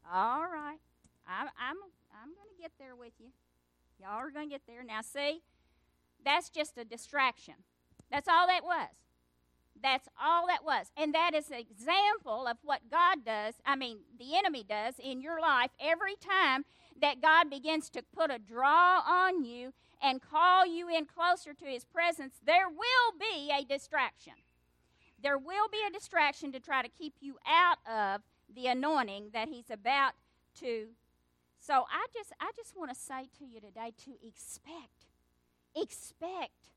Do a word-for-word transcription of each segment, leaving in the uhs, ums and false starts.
All right. I'm, I'm, I'm going to get there with you. Y'all are going to get there. Now, see, that's just a distraction. That's all that was. That's all that was. And that is an example of what God does, I mean, the enemy does in your life every time that God begins to put a draw on you and call you in closer to his presence. There will be a distraction. There will be a distraction to try to keep you out of the anointing that he's about to. So I just I just want to say to you today to expect, expect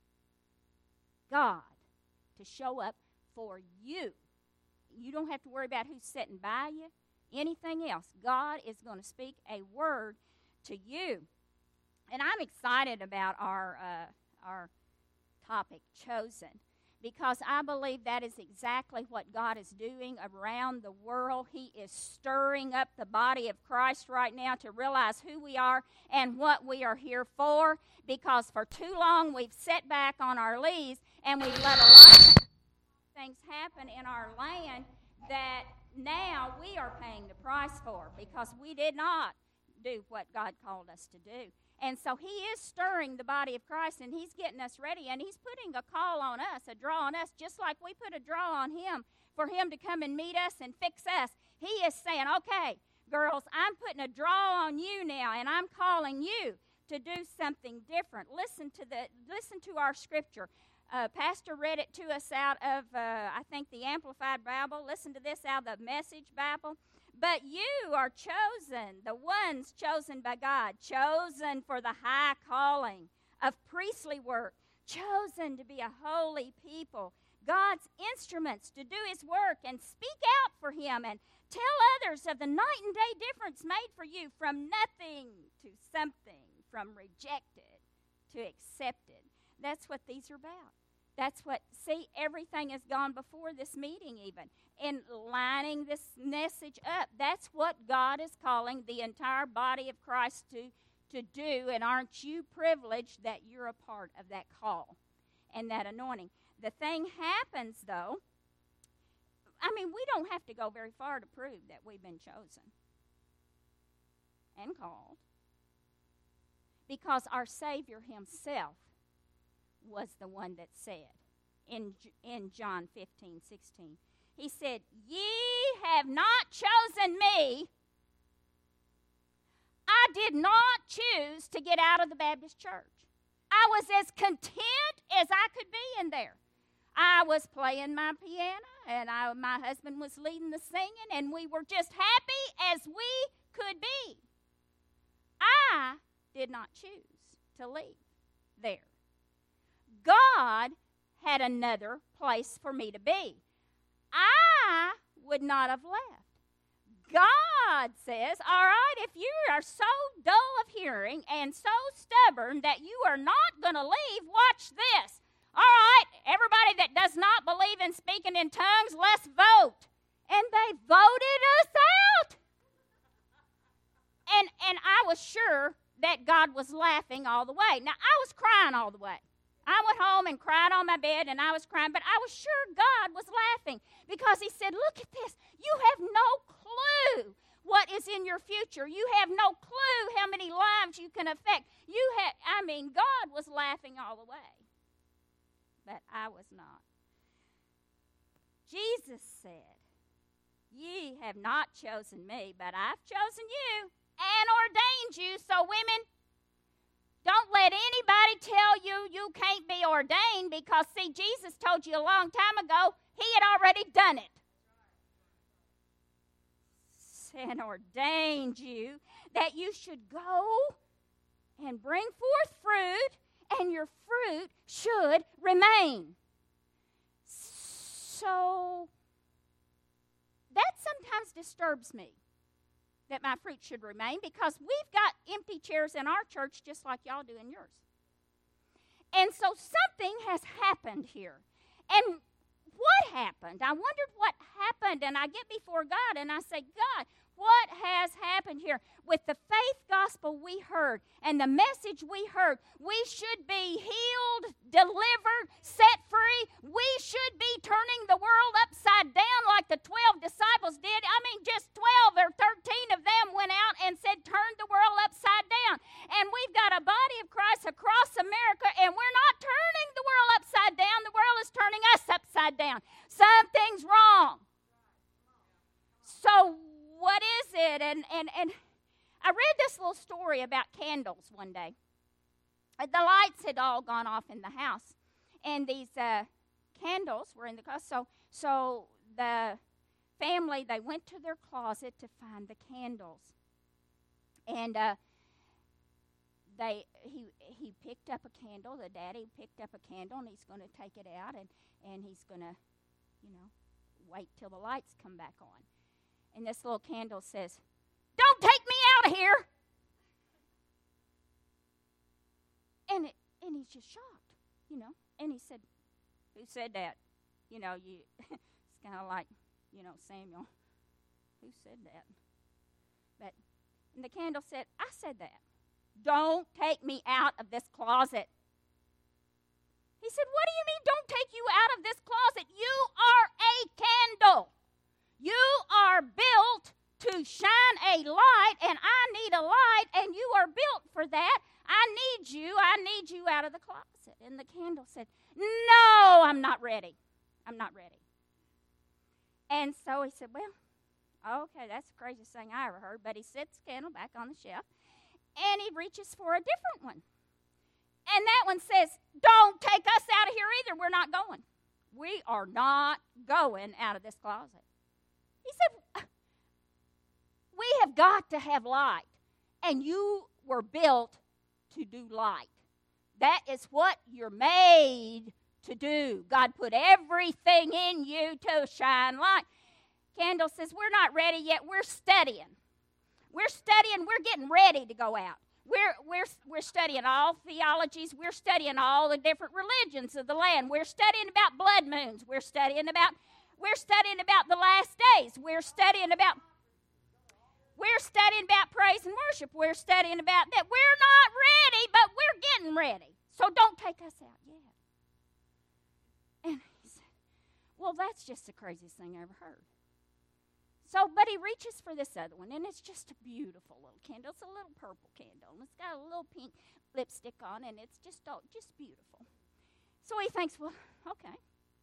God to show up for you. You don't have to worry about who's sitting by you, anything else. God is going to speak a word to you. And I'm excited about our uh, our topic, chosen, because I believe that is exactly what God is doing around the world. He is stirring up the body of Christ right now to realize who we are and what we are here for, because for too long we've sat back on our leaves and we've let a lot of things happen in our land that now we are paying the price for because we did not do what God called us to do. And so he is stirring the body of Christ, and he's getting us ready, and he's putting a call on us, a draw on us, just like we put a draw on him for him to come and meet us and fix us. He is saying, okay, girls, I'm putting a draw on you now, and I'm calling you to do something different. Listen to the listen to our scripture. Uh, Pastor read it to us out of, uh, I think, the Amplified Bible. Listen to this out of the Message Bible. But you are chosen, the ones chosen by God, chosen for the high calling of priestly work, chosen to be a holy people, God's instruments to do his work and speak out for him and tell others of the night and day difference made for you from nothing to something, from rejected to accepted. That's what these are about. That's what, see, everything has gone before this meeting even, in lining this message up. That's what God is calling the entire body of Christ to, to do, and aren't you privileged that you're a part of that call and that anointing? The thing happens, though, I mean, we don't have to go very far to prove that we've been chosen and called, because our Savior himself was the one that said in, in John fifteen sixteen. He said, ye have not chosen me. I did not choose to get out of the Baptist church. I was as content as I could be in there. I was playing my piano, and I, my husband was leading the singing, and we were just happy as we could be. I did not choose to leave there. God had another place for me to be. I would not have left. God says, all right, if you are so dull of hearing and so stubborn that you are not going to leave, watch this. All right, everybody that does not believe in speaking in tongues, let's vote. And they voted us out. And, and I was sure that God was laughing all the way. Now, I was crying all the way. I went home and cried on my bed, and I was crying, but I was sure God was laughing because he said, look at this. You have no clue what is in your future. You have no clue how many lives you can affect. You have, I mean, God was laughing all the way, but I was not. Jesus said, ye have not chosen me, but I've chosen you and ordained you. So women, don't let anybody tell you you can't be ordained, because, see, Jesus told you a long time ago he had already done it. And ordained you that you should go and bring forth fruit, and your fruit should remain. So that sometimes disturbs me, that my fruit should remain, because we've got empty chairs in our church just like y'all do in yours. And so something has happened here. And what happened? I wondered what happened, and I get before God and I say, God, what has happened? happened here. With the faith gospel we heard and the message we heard, we should be healed, delivered, set free. We should be turning the world upside down like the twelve disciples did. I mean, just twelve or thirteen of them went out and said, turn the world upside down. And we've got a body of Christ across America, and we're not turning the world upside down. The world is turning us upside down. Something's wrong. So what is it? And, and, and I read this little story about candles one day. The lights had all gone off in the house, and these uh, candles were in the closet. So, so the family, they went to their closet to find the candles. And uh, they he he picked up a candle. The daddy picked up a candle, and he's going to take it out, and, and he's going to, you know, wait till the lights come back on. And this little candle says, "Don't take me out of here." And it, and he's just shocked, you know. And he said, "Who said that?" You know, you it's kind of like, you know, Samuel. Who said that? But and the candle said, "I said that. Don't take me out of this closet." He said, "What do you mean, don't take you out of this closet? You are a candle. You are built to shine a light, and I need a light, and you are built for that. I need you. I need you out of the closet." And the candle said, "No, I'm not ready. I'm not ready." And so he said, "Well, okay, that's the craziest thing I ever heard." But he sets the candle back on the shelf, and he reaches for a different one. And that one says, "Don't take us out of here either. We're not going. We are not going out of this closet." He said, "We have got to have light, and you were built to do light. That is what you're made to do. God put everything in you to shine light." Candle says, "We're not ready yet. We're studying. We're studying. We're getting ready to go out. We're, we're, we're studying all theologies. We're studying all the different religions of the land. We're studying about blood moons. We're studying about We're studying about the last days. We're studying about We're studying about praise and worship. We're studying about that. We're not ready, but we're getting ready. So don't take us out yet." And he said, "Well, that's just the craziest thing I ever heard." So, but he reaches for this other one, and it's just a beautiful little candle. It's a little purple candle, and it's got a little pink lipstick on, and it's just oh, just beautiful. So he thinks, well, okay.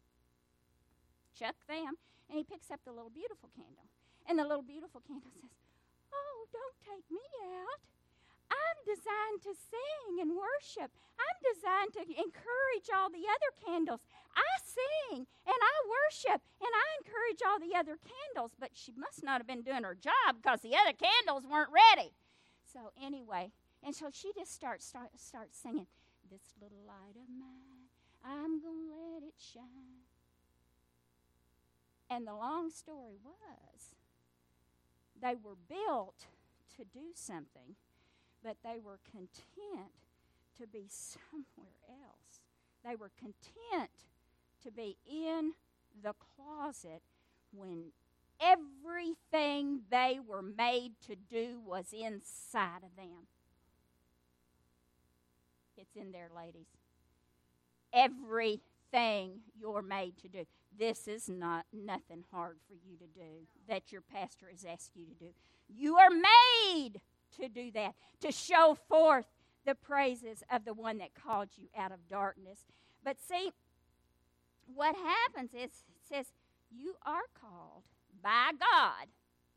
Chuck them, and he picks up the little beautiful candle. And the little beautiful candle says, "Oh, don't take me out. I'm designed to sing and worship. I'm designed to encourage all the other candles. I sing and I worship and I encourage all the other candles." But she must not have been doing her job because the other candles weren't ready. So anyway, and so she just starts start, starts singing, "This little light of mine, I'm going to let it shine." And the long story was, they were built to do something, but they were content to be somewhere else. They were content to be in the closet when everything they were made to do was inside of them. It's in there, ladies. Everything you're made to do. This is not nothing hard for you to do that your pastor has asked you to do. You are made to do that, to show forth the praises of the one that called you out of darkness. But see, what happens is, it says, you are called by God.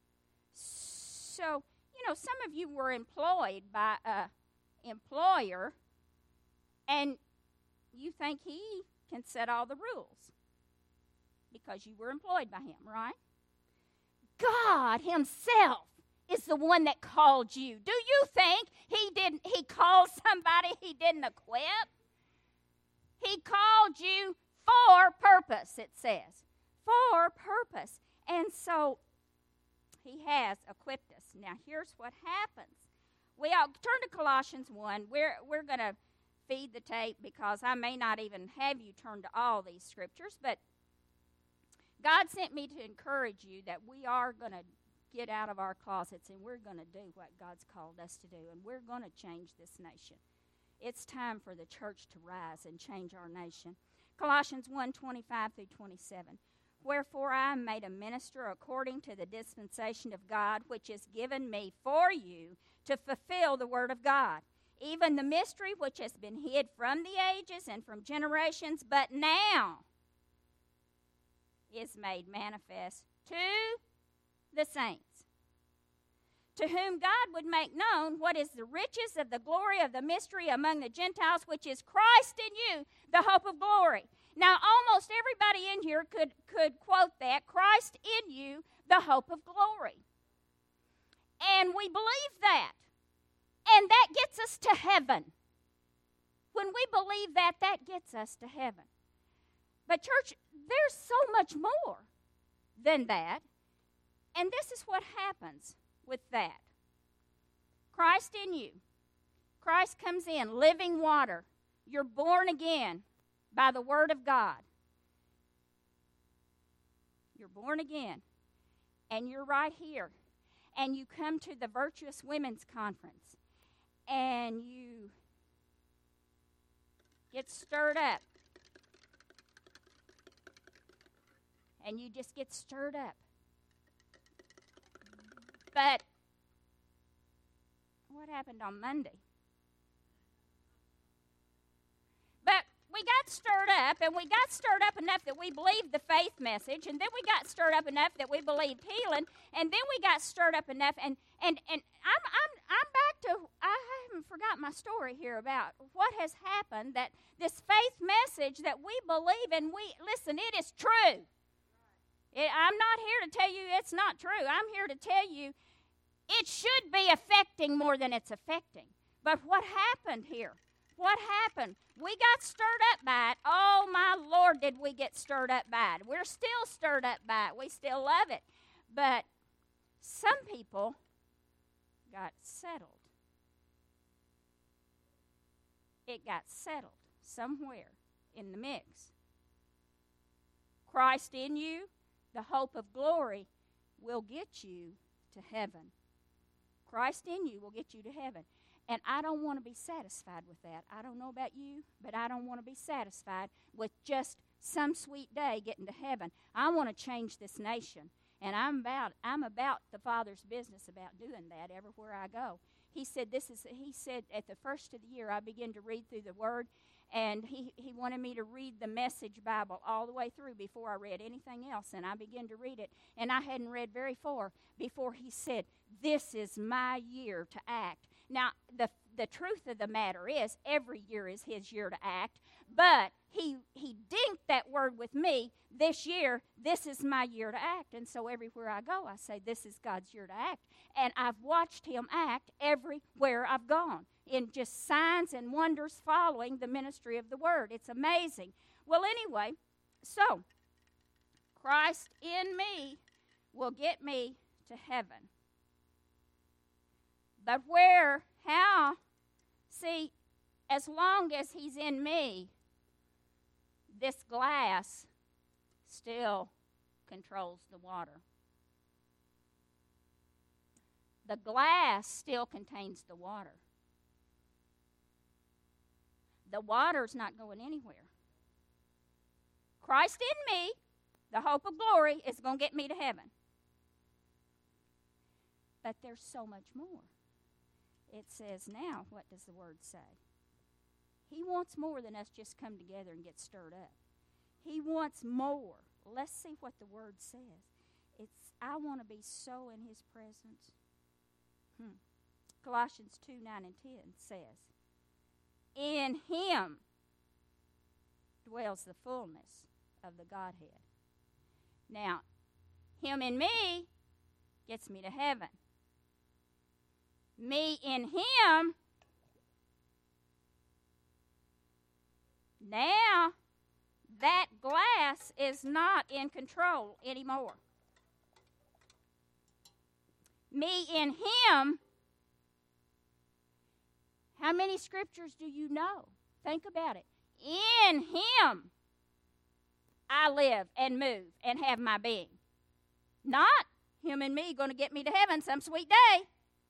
So, you know, some of you were employed by an employer, and you think he can set all the rules because you were employed by him, right? God himself is the one that called you. Do you think he didn't he called somebody he didn't equip? He called you for purpose, it says. For purpose. And so he has equipped us. Now here's what happens. We all turn to Colossians one. We're we're going to feed the tape because I may not even have you turn to all these scriptures, but God sent me to encourage you that we are going to get out of our closets and we're going to do what God's called us to do, and we're going to change this nation. It's time for the church to rise and change our nation. Colossians one, twenty-five through twenty-seven. Wherefore I am made a minister according to the dispensation of God, which is given me for you to fulfill the word of God, even the mystery which has been hid from the ages and from generations, but now is made manifest to the saints, to whom God would make known what is the riches of the glory of the mystery among the Gentiles, which is Christ in you, the hope of glory. Now, almost everybody in here could, could quote that, Christ in you, the hope of glory. And we believe that. And that gets us to heaven. When we believe that, that gets us to heaven. But church, there's so much more than that. And this is what happens with that. Christ in you. Christ comes in, living water. You're born again by the word of God. You're born again. And you're right here. And you come to the Virtuous Women's Conference. And you get stirred up. And you just get stirred up. But what happened on Monday? But we got stirred up, and we got stirred up enough that we believed the faith message, and then we got stirred up enough that we believed healing, and then we got stirred up enough, and and and I'm I'm I'm back to I haven't forgot my story here about what has happened, that this faith message that we believe, and we listen, it is true. It, I'm not here to tell you it's not true. I'm here to tell you it should be affecting more than it's affecting. But what happened here? What happened? We got stirred up by it. Oh, my Lord, did we get stirred up by it. We're still stirred up by it. We still love it. But some people got settled. It got settled somewhere in the mix. Christ in you, the hope of glory, will get you to heaven. Christ in you will get you to heaven. And I don't want to be satisfied with that. I don't know about you, but I don't want to be satisfied with just some sweet day getting to heaven. I want to change this nation. And I'm about I'm about the Father's business about doing that everywhere I go. He said this is he said at the first of the year I began to read through the Word, and he, he wanted me to read the Message Bible all the way through before I read anything else. And I began to read it, and I hadn't read very far before he said, this is my year to act. Now, the the truth of the matter is, every year is his year to act, but he he dinked that word with me this year, this is my year to act. And so everywhere I go, I say, this is God's year to act. And I've watched him act everywhere I've gone, in just signs and wonders following the ministry of the word. It's amazing. Well, anyway, so Christ in me will get me to heaven. But where, how? See, as long as he's in me, this glass still controls the water. The glass still contains the water. The water's not going anywhere. Christ in me, the hope of glory, is going to get me to heaven. But there's so much more. It says now, what does the word say? He wants more than us just come together and get stirred up. He wants more. Let's see what the word says. It's, I want to be so in his presence. Hmm. Colossians two, nine, and ten says, in him dwells the fullness of the Godhead. Now, him in me gets me to heaven. Me in him, now that glass is not in control anymore. Me in him, how many scriptures do you know? Think about it. In him I live and move and have my being. Not him and me going to get me to heaven some sweet day.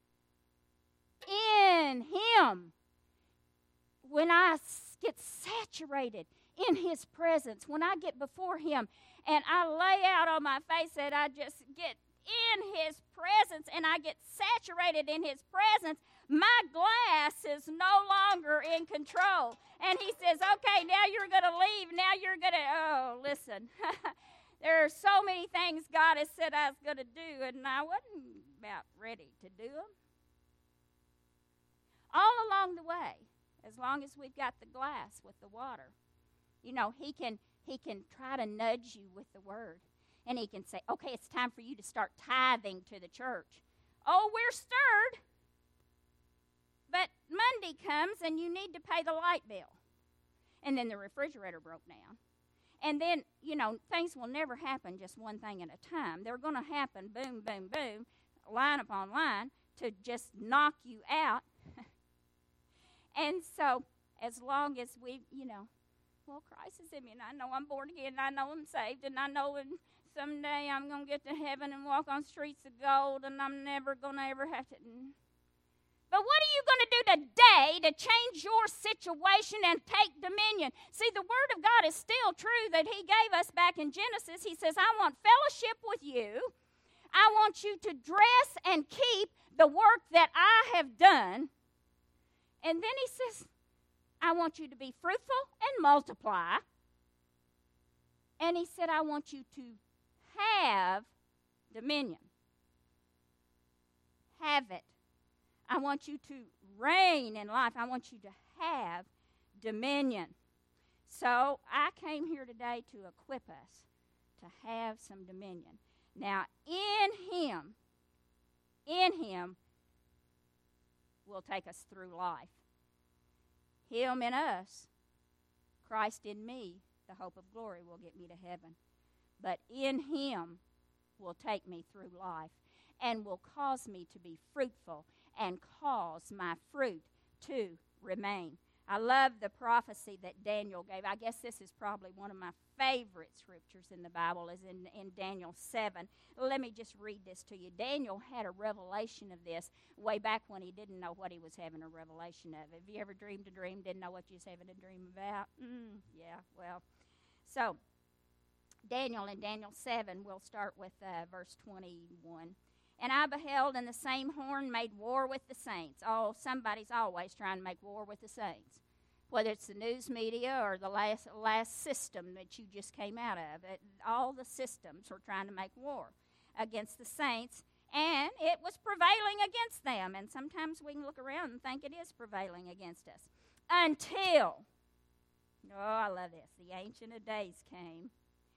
In him, when I get saturated in his presence, when I get before him and I lay out on my face and I just get in his presence and I get saturated in his presence, my glass is no longer in control. And he says, okay, now you're going to leave. Now you're going to, oh, listen. There are so many things God has said I was going to do, and I wasn't about ready to do them. All along the way, as long as we've got the glass with the water, you know, he can he can try to nudge you with the word. And he can say, okay, it's time for you to start tithing to the church. Oh, we're stirred. But Monday comes and you need to pay the light bill. And then the refrigerator broke down. And then, you know, things will never happen just one thing at a time. They're going to happen boom, boom, boom, line upon line to just knock you out. And so as long as we, you know, well, Christ is in me, and I know I'm born again, and I know I'm saved, and I know and someday I'm going to get to heaven and walk on streets of gold, and I'm never going to ever have to. But what are you going to do today to change your situation and take dominion? See, the Word of God is still true that He gave us back in Genesis. He says, I want fellowship with you. I want you to dress and keep the work that I have done. And then He says, I want you to be fruitful and multiply. And He said, I want you to have dominion. Have it. I want you to reign in life. I want you to have dominion. So I came here today to equip us to have some dominion. Now, in Him, in Him will take us through life. Him in us, Christ in me, the hope of glory will get me to heaven. But in Him will take me through life and will cause me to be fruitful and cause my fruit to remain. I love the prophecy that Daniel gave. I guess this is probably one of my favorite scriptures in the Bible, is in, in Daniel seven. Let me just read this to you. Daniel had a revelation of this way back when he didn't know what he was having a revelation of. Have you ever dreamed a dream, didn't know what you was having a dream about? Mm, yeah, well. So, Daniel in Daniel seven, we'll start with uh, verse twenty-one. And I beheld, and the same horn made war with the saints. Oh, somebody's always trying to make war with the saints. Whether it's the news media or the last last system that you just came out of. It, all the systems were trying to make war against the saints. And it was prevailing against them. And sometimes we can look around and think it is prevailing against us. Until, oh, I love this, the Ancient of Days came.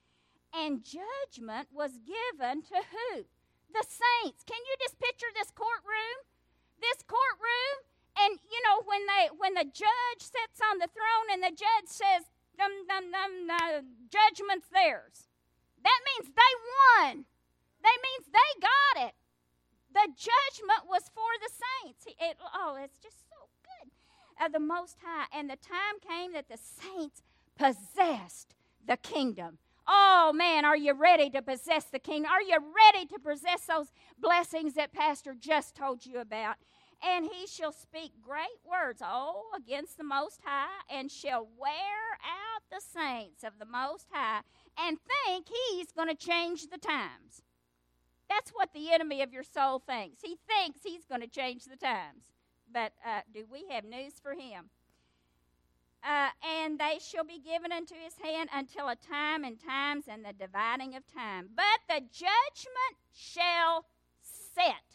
And judgment was given to who? The saints. Can you just picture this courtroom? This courtroom, and you know when they when the judge sits on the throne and the judge says, "Dum dum dum, the judgment's theirs." That means they won. That means they got it. The judgment was for the saints. It, oh, it's just so good. Uh, the Most High, and the time came that the saints possessed the kingdom. Oh, man, are you ready to possess the kingdom? Are you ready to possess those blessings that Pastor just told you about? And he shall speak great words, oh, against the Most High, and shall wear out the saints of the Most High, and think he's going to change the times. That's what the enemy of your soul thinks. He thinks he's going to change the times. But uh, do we have news for him? Uh, and they shall be given unto his hand until a time and times and the dividing of time. But the judgment shall set.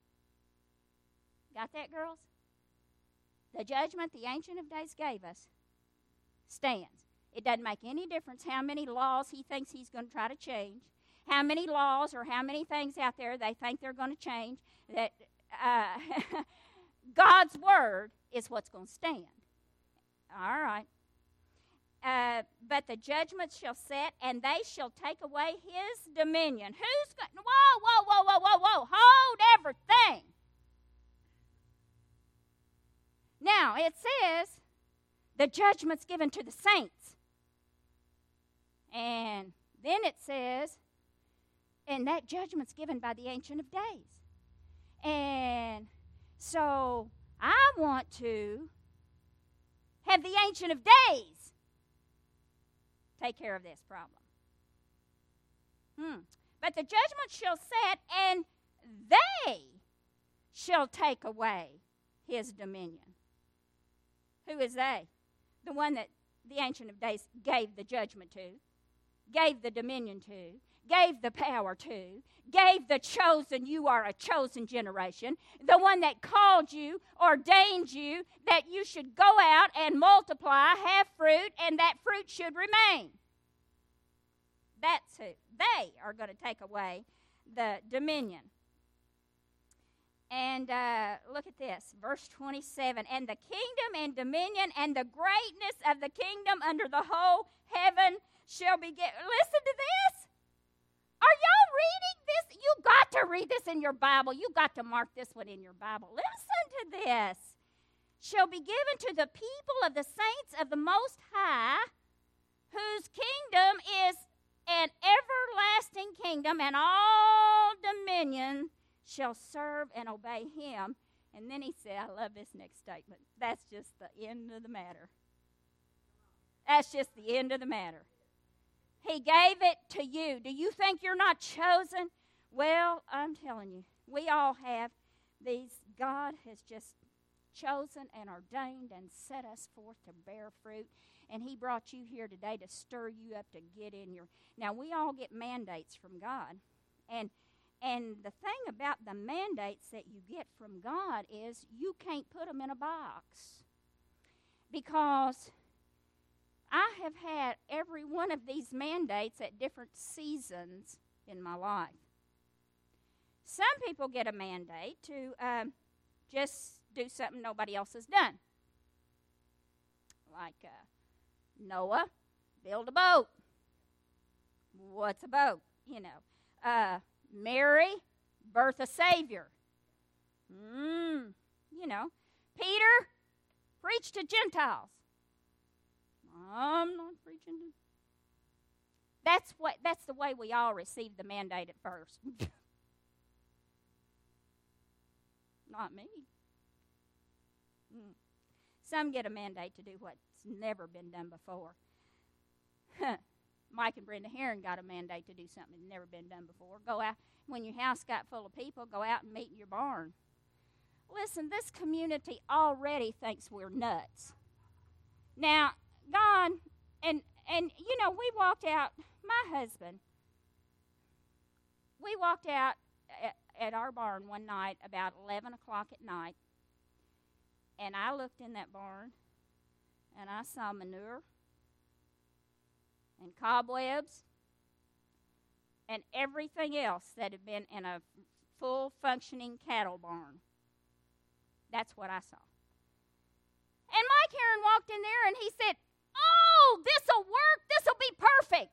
Got that, girls? The judgment the Ancient of Days gave us stands. It doesn't make any difference how many laws he thinks he's going to try to change, how many laws or how many things out there they think they're going to change. That uh, God's word is what's going to stand. All right. Uh, but the judgment shall set, and they shall take away his dominion. Who's going? Whoa, whoa, whoa, whoa, whoa, whoa! Hold everything. Now it says the judgment's given to the saints, and then it says And that judgment's given by the Ancient of Days. And so I want to have the Ancient of Days take care of this problem. Hmm. But the judgment shall set, and they shall take away his dominion. Who is they? The one that the Ancient of Days gave the judgment to, gave the dominion to, gave the power to, gave the chosen, you are a chosen generation, the one that called you, ordained you, that you should go out and multiply, have fruit, and that fruit should remain. That's who. They are going to take away the dominion. And uh, look at this, verse twenty-seven. And the kingdom and dominion and the greatness of the kingdom under the whole heaven shall be given. Listen to this. Are y'all reading this? You got to read this in your Bible. You got to mark this one in your Bible. Listen to this. Shall be given to the people of the saints of the Most High, whose kingdom is an everlasting kingdom, and all dominion shall serve and obey him. And then he said, I love this next statement. That's just the end of the matter. That's just the end of the matter. He gave it to you. Do you think you're not chosen? Well, I'm telling you, we all have these. God has just chosen and ordained and set us forth to bear fruit. And he brought you here today to stir you up to get in your... Now, we all get mandates from God. And and the thing about the mandates that you get from God is you can't put them in a box. Because I have had every one of these mandates at different seasons in my life. Some people get a mandate to um, just do something nobody else has done. Like uh, Noah, build a boat. What's a boat? You know. Uh, Mary, birth a Savior. Mm, you know. Peter, preach to Gentiles. I'm not preaching to... That's what. That's the way we all received the mandate at first. Not me. Mm. Some get a mandate to do what's never been done before. Mike and Brenda Heron got a mandate to do something that's never been done before. Go out, when your house got full of people, go out and meet in your barn. Listen, this community already thinks we're nuts. Now, God, and, and you know, we walked out, my husband, we walked out at, at our barn one night about eleven o'clock at night, and I looked in that barn, and I saw manure, and cobwebs, and everything else that had been in a full functioning cattle barn. That's what I saw. And Mike Heron walked in there and he said, oh, this'll work, this'll be perfect.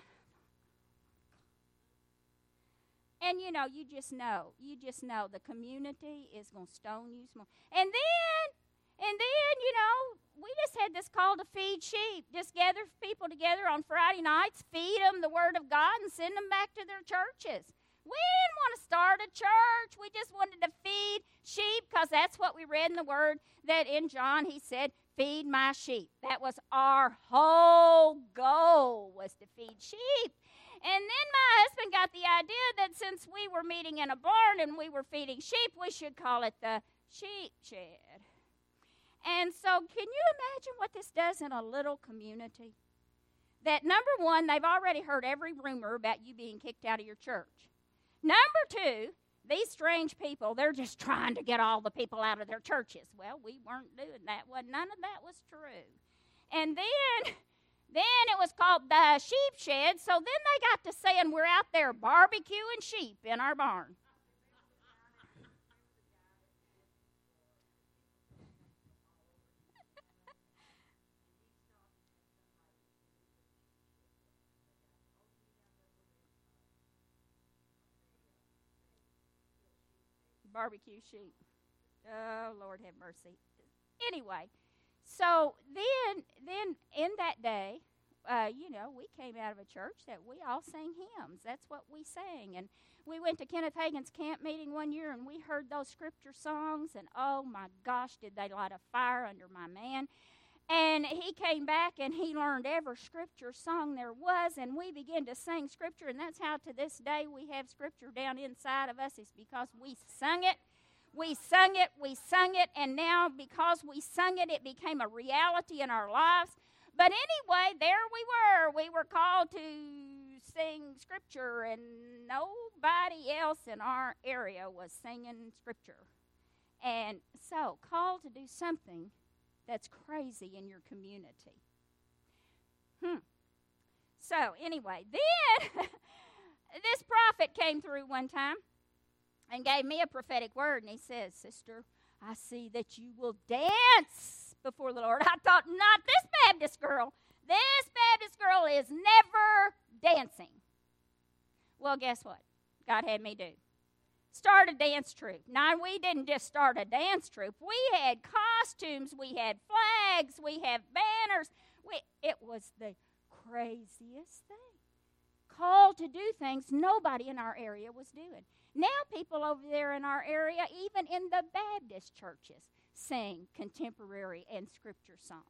And you know, you just know, you just know the community is going to stone you small. And then, and then, you know, we just had this call to feed sheep. Just gather people together on Friday nights, feed them the Word of God, and send them back to their churches. We didn't want to start a church. We just wanted to feed sheep because that's what we read in the Word, that in John he said, feed my sheep. That was our whole goal, was to feed sheep. And then my husband got the idea that since we were meeting in a barn and we were feeding sheep, we should call it the sheep shed. And so can you imagine what this does in a little community? That number one, they've already heard every rumor about you being kicked out of your church. Number two, these strange people, they're just trying to get all the people out of their churches. Well, we weren't doing that. Well, none of that was true. And then, then it was called the sheep shed. So then they got to saying we're out there barbecuing sheep in our barn. Barbecue sheep. Oh, Lord have mercy. Anyway, so then then in that day, uh, you know, we came out of a church that we all sang hymns. That's what we sang. And we went to Kenneth Hagin's camp meeting one year, and we heard those scripture songs, and oh my gosh, did they light a fire under my man. And he came back, and he learned every scripture song there was, and we began to sing scripture, and that's how to this day we have scripture down inside of us, is because we sung it. We sung it, we sung it, and now because we sung it, it became a reality in our lives. But anyway, there we were. We were called to sing scripture, and nobody else in our area was singing scripture. And so, called to do something that's crazy in your community. Hmm. So, anyway, then this prophet came through one time and gave me a prophetic word, and he says, "Sister, I see that you will dance before the Lord." I thought, not this Baptist girl. This Baptist girl is never dancing. Well, guess what? God had me do. Start a dance troupe. Now, we didn't just start a dance troupe. We had costumes. We had flags. We had banners. We, it was the craziest thing. Called to do things nobody in our area was doing. Now people over there in our area, even in the Baptist churches, sing contemporary and scripture songs.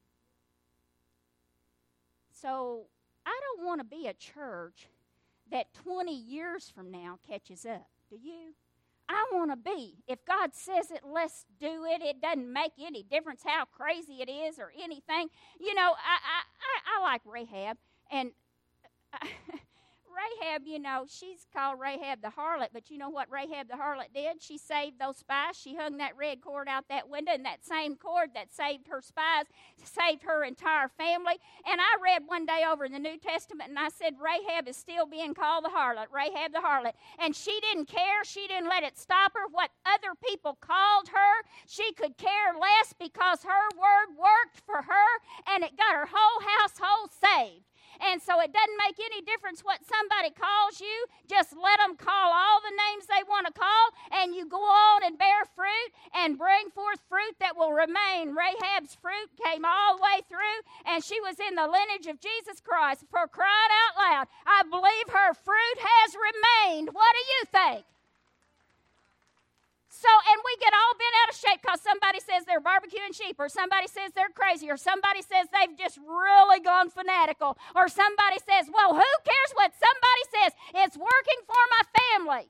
So I don't want to be a church that twenty years from now catches up. Do you? I want to be. If God says it, let's do it. It doesn't make any difference how crazy it is or anything. You know, I I, I, I like Rahab, and I, Rahab, you know, she's called Rahab the harlot, but you know what Rahab the harlot did? She saved those spies. She hung that red cord out that window, and that same cord that saved her spies saved her entire family. And I read one day over in the New Testament, and I said Rahab is still being called the harlot, Rahab the harlot. And she didn't care. She didn't let it stop her. What other people called her, she could care less, because her word worked for her, and it got her whole household saved. And so it doesn't make any difference what somebody calls you. Just let them call all the names they want to call, and you go on and bear fruit and bring forth fruit that will remain. Rahab's fruit came all the way through, and she was in the lineage of Jesus Christ. For crying out loud, I believe her fruit has remained. What do you think? So, and we get all bent out of shape because somebody says they're barbecuing sheep, or somebody says they're crazy, or somebody says they've just really gone fanatical, or somebody says, well, who cares what somebody says? It's working for my family.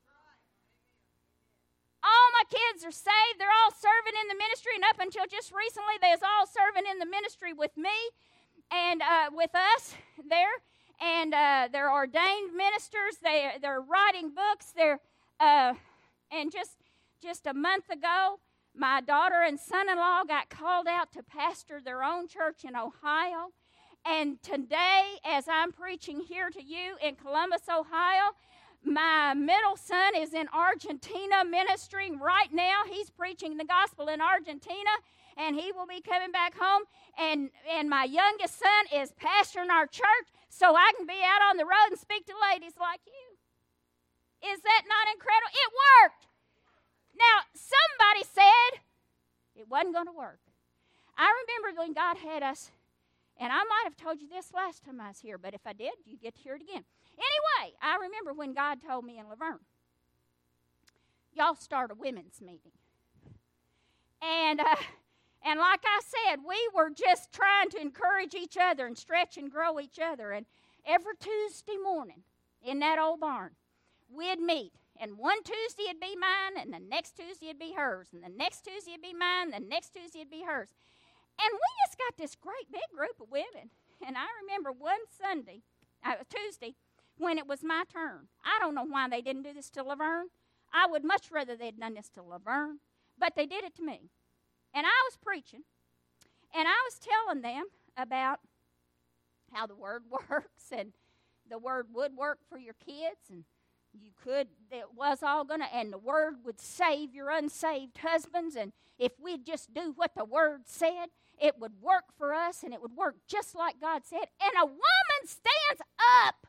All my kids are saved. They're all serving in the ministry, and up until just recently, they was all serving in the ministry with me and uh, with us there. And uh, they're ordained ministers. They, they're writing books. They're, uh, and just... Just a month ago, my daughter and son-in-law got called out to pastor their own church in Ohio. And today, as I'm preaching here to you in Columbus, Ohio, my middle son is in Argentina ministering right now. He's preaching the gospel in Argentina, and he will be coming back home. And, and my youngest son is pastoring our church, so I can be out on the road and speak to ladies like you. Is that not incredible? It worked. Now, somebody said it wasn't going to work. I remember when God had us, and I might have told you this last time I was here, but if I did, you get to hear it again. Anyway, I remember when God told me in Laverne, y'all start a women's meeting. And, uh, and like I said, we were just trying to encourage each other and stretch and grow each other. And every Tuesday morning in that old barn, we'd meet. And one Tuesday it'd be mine, and the next Tuesday it'd be hers, and the next Tuesday it'd be mine, and the next Tuesday it'd be hers. And we just got this great big group of women. And I remember one Sunday, uh, Tuesday, when it was my turn. I don't know why they didn't do this to Laverne. I would much rather they'd done this to Laverne, but they did it to me. And I was preaching, and I was telling them about how the Word works, and the Word would work for your kids, and you could, it was all going to, and the Word would save your unsaved husbands, and if we'd just do what the Word said, it would work for us, and it would work just like God said. And a woman stands up,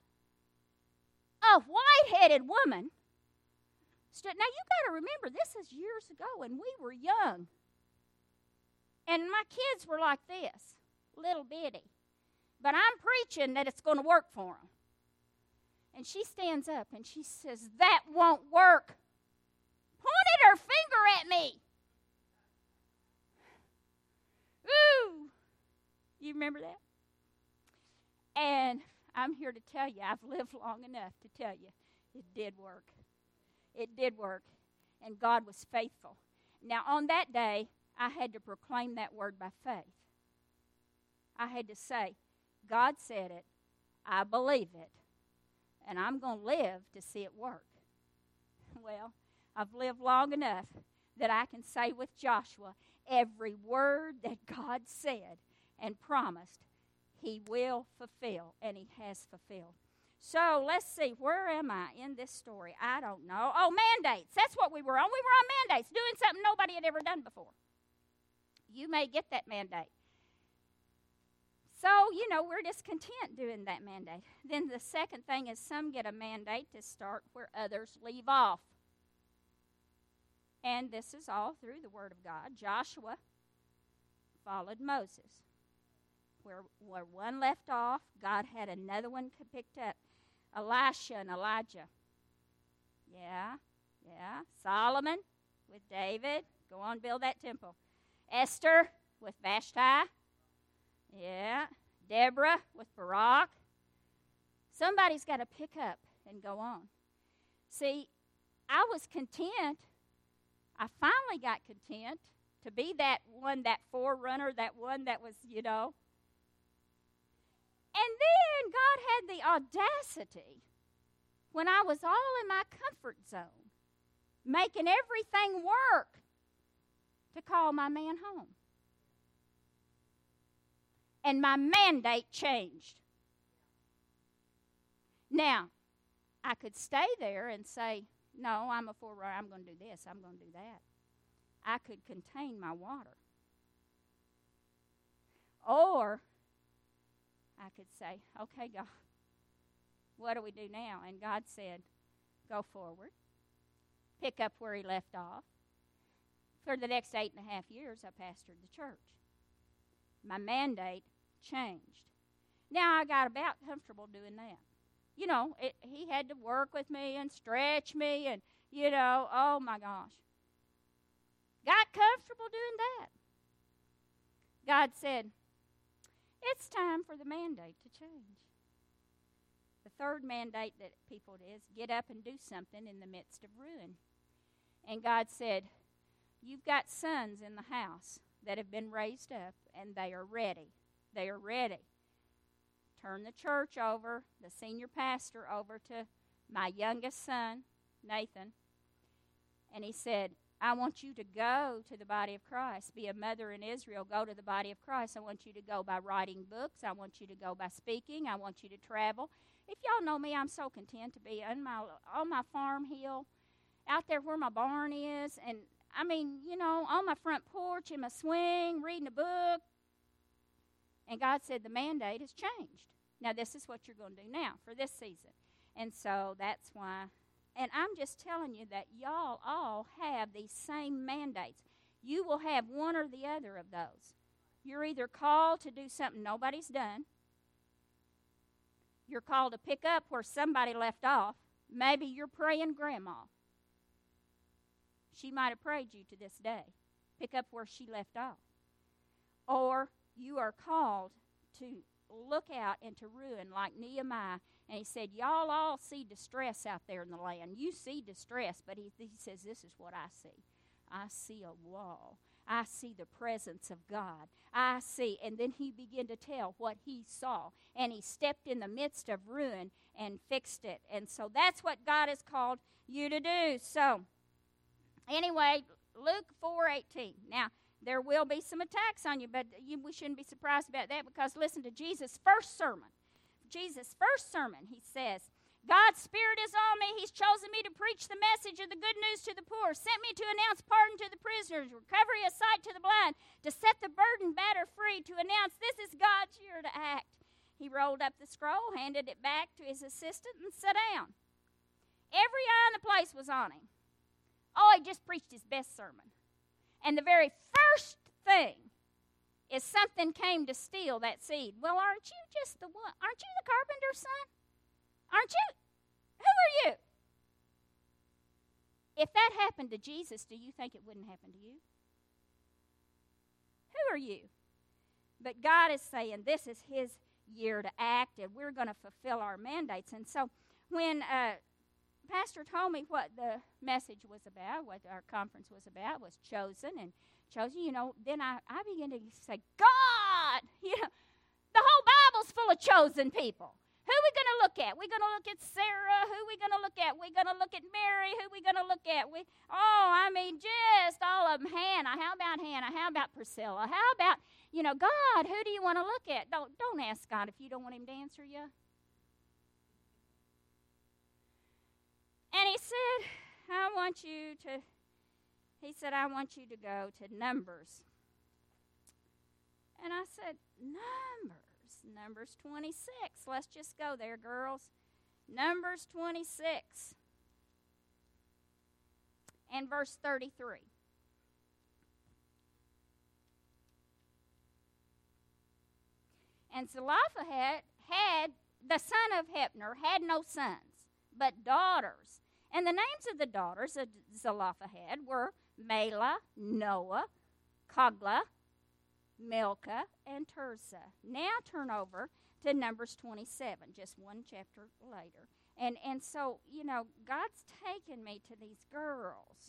a white-headed woman. Stood, now, you got to remember, this is years ago, and we were young. And my kids were like this, little bitty. but I'm preaching that it's going to work for them. And she stands up and she says, that won't work. Pointed her finger at me. Ooh. You remember that? And I'm here to tell you, I've lived long enough to tell you, it did work. It did work. And God was faithful. Now, on that day, I had to proclaim that word by faith. I had to say, God said it, I believe it, and I'm going to live to see it work. Well, I've lived long enough that I can say with Joshua, every word that God said and promised, He will fulfill, and He has fulfilled. So let's see, where am I in this story? I don't know. Oh, mandates. That's what we were on. We were on mandates, doing something nobody had ever done before. You may get that mandate. So, you know, we're just content doing that mandate. Then the second thing is some get a mandate to start where others leave off. And this is all through the Word of God. Joshua followed Moses. Where, where one left off, God had another one picked up. Elisha and Elijah. Yeah, yeah. Solomon with David. Go on, build that temple. Esther with Vashti. Yeah. Deborah with Barak. Somebody's got to pick up and go on. See, I was content. I finally got content to be that one, that forerunner, that one that was, you know. And then God had the audacity, when I was all in my comfort zone, making everything work, to call my man home. And my mandate changed. Now, I could stay there and say, no, I'm a forerunner, I'm going to do this, I'm going to do that. I could contain my water. Or I could say, okay, God, what do we do now? And God said, go forward. Pick up where He left off. For the next eight and a half years, I pastored the church. My mandate changed. Now, I got about comfortable doing that. You know, it, He had to work with me and stretch me and, you know, oh my gosh. Got comfortable doing that. God said, it's time for the mandate to change. The third mandate that people did is get up and do something in the midst of ruin. And God said, you've got sons in the house that have been raised up, and they are ready. They are ready. Turn the church over, the senior pastor over to my youngest son, Nathan. And he said, I want you to go to the body of Christ. Be a mother in Israel. Go to the body of Christ. I want you to go by writing books. I want you to go by speaking. I want you to travel. If y'all know me, I'm so content to be on my, on my farm hill, out there where my barn is. And, I mean, you know, on my front porch, in my swing, reading a book. And God said the mandate has changed. Now, this is what you're going to do now for this season. And so that's why... And I'm just telling you that y'all all have these same mandates. You will have one or the other of those. You're either called to do something nobody's done. You're called to pick up where somebody left off. Maybe you're praying grandma. She might have prayed you to this day. Pick up where she left off. Or you are called to look out into ruin like Nehemiah. And he said, y'all all see distress out there in the land. You see distress, but he, he says, this is what I see. I see a wall. I see the presence of God. I see. And then he began to tell what he saw. And he stepped in the midst of ruin and fixed it. And so that's what God has called you to do. So, anyway, Luke four eighteen. Now, there will be some attacks on you, but you, we shouldn't be surprised about that, because listen to Jesus' first sermon. Jesus' first sermon, he says, God's Spirit is on me. He's chosen me to preach the message of the good news to the poor, sent me to announce pardon to the prisoners, recovery of sight to the blind, to set the burdened batter free, to announce this is God's year to act. He rolled up the scroll, handed it back to his assistant, and sat down. Every eye in the place was on him. Oh, he just preached his best sermon. And the very first thing is something came to steal that seed. Well, aren't you just the one? Aren't you the carpenter's son? Aren't you? Who are you? If that happened to Jesus, do you think it wouldn't happen to you? Who are you? But God is saying this is his year to act, and we're going to fulfill our mandates. And so when uh, Pastor told me what the message was about, what our conference was about, was chosen and chosen, you know, then I, I began to say, God, you know, the whole Bible's full of chosen people. Who are we going to look at? We're going to look at Sarah. Who are we going to look at? We're going to look at Mary. Who are we going to look at? We, oh, I mean, just all of them. Hannah. How about Hannah? How about Priscilla? How about, you know, God, who do you want to look at? Don't, don't ask God if you don't want him to answer you. And he said, I want you to, he said, I want you to go to Numbers. And I said, Numbers? Numbers twenty-six. Let's just go there, girls. Numbers twenty-six and verse thirty-three. And Zelophehad had, the son of Hephner, had no sons, but daughters. And the names of the daughters of Zelophehad were Mahlah, Noah, Hoglah, Milcah, and Tirzah. Now turn over to Numbers twenty-seven, just one chapter later. And and so, you know, God's taken me to these girls.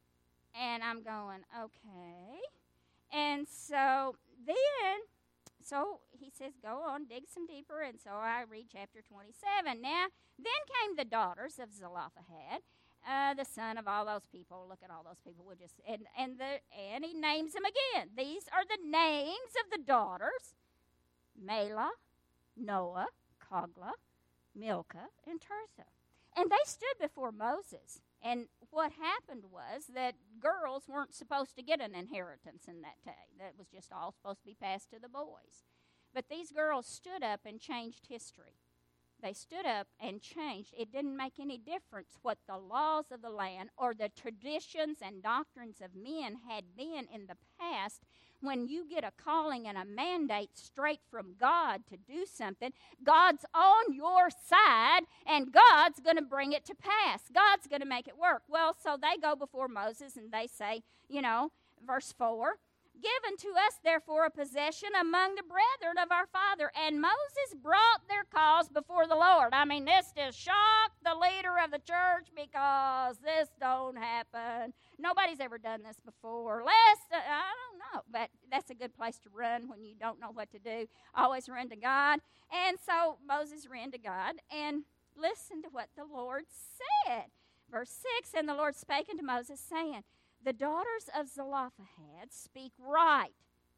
And I'm going, okay. And so then, so he says, go on, dig some deeper. And so I read chapter twenty-seven. Now, then came the daughters of Zelophehad, Uh, the son of all those people. Look at all those people. We'll just and and the and he names them again. These are the names of the daughters: Mahlah, Noah, Hoglah, Milcah, and Tirzah. And they stood before Moses. And what happened was that girls weren't supposed to get an inheritance in that day. That was just all supposed to be passed to the boys. But these girls stood up and changed history. They stood up and changed. It didn't make any difference what the laws of the land or the traditions and doctrines of men had been in the past. When you get a calling and a mandate straight from God to do something, God's on your side, and God's going to bring it to pass. God's going to make it work. Well, so they go before Moses, and they say, you know, verse four, given to us, therefore, a possession among the brethren of our father. And Moses brought their cause before the Lord. I mean, this just shocked the leader of the church because this don't happen. Nobody's ever done this before. Lest, uh, I don't know, but that's a good place to run when you don't know what to do. Always run to God. And so Moses ran to God and listened to what the Lord said. Verse six, and the Lord spake unto Moses, saying, the daughters of Zelophehad speak right.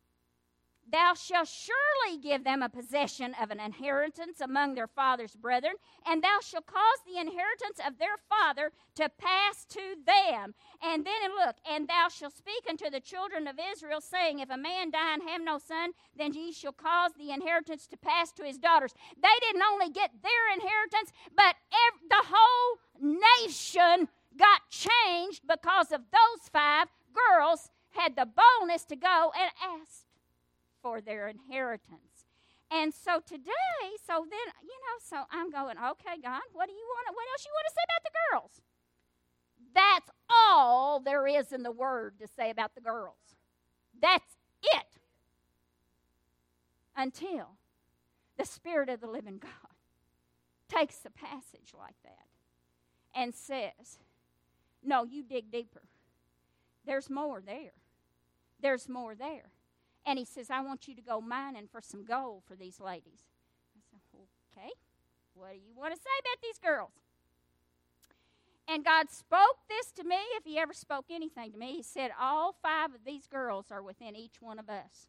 Thou shalt surely give them a possession of an inheritance among their father's brethren, and thou shalt cause the inheritance of their father to pass to them. And then look, and thou shalt speak unto the children of Israel, saying, if a man die and have no son, then ye shall cause the inheritance to pass to his daughters. They didn't only get their inheritance, but ev- the whole nation got changed because of those five girls had the boldness to go and ask for their inheritance. And so today, so then, you know, so I'm going, okay, God, what do you want? What else you want to say about the girls? That's all there is in the Word to say about the girls. That's it. Until the Spirit of the living God takes a passage like that and says, no, you dig deeper. There's more there. There's more there. And he says, I want you to go mining for some gold for these ladies. I said, okay, what do you want to say about these girls? And God spoke this to me. If he ever spoke anything to me, he said, all five of these girls are within each one of us.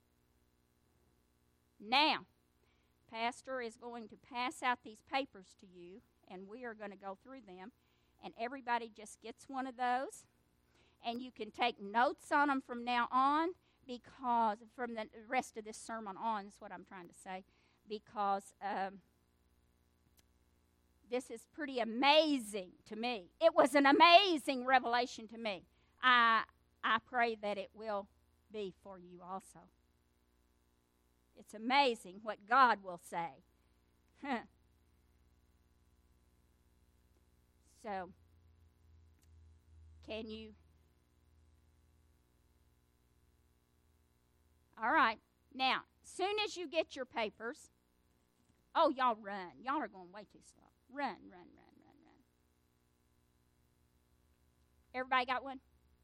Now, Pastor is going to pass out these papers to you, and we are going to go through them. And everybody just gets one of those. And you can take notes on them from now on, because from the rest of this sermon on is what I'm trying to say, because um, this is pretty amazing to me. It was an amazing revelation to me. I I pray that it will be for you also. It's amazing what God will say. Huh. So, can you? All right. Now, soon as you get your papers, oh, y'all run. Y'all are going way too slow. Run, run, run, run, run. Everybody got one?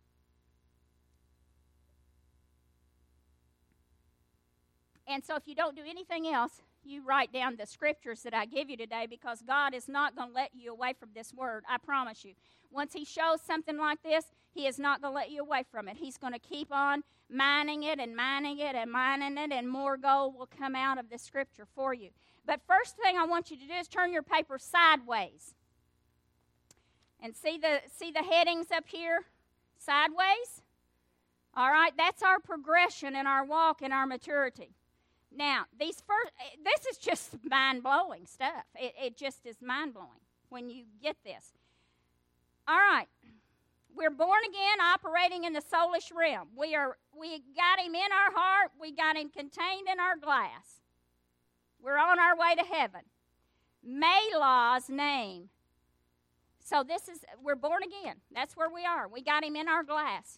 And so if you don't do anything else, you write down the scriptures that I give you today, because God is not going to let you away from this word. I promise you. Once he shows something like this, he is not going to let you away from it. He's going to keep on mining it and mining it and mining it, and more gold will come out of the scripture for you. But first thing I want you to do is turn your paper sideways. And see the, see the headings up here? Sideways? All right, that's our progression in our walk and our maturity. Now, these first, this is just mind-blowing stuff. It, it just is mind-blowing when you get this. All right. We're born again, operating in the soulish realm. We are we got him in our heart. We got him contained in our glass. We're on our way to heaven. Malah's name. So this is, we're born again. That's where we are. We got him in our glass.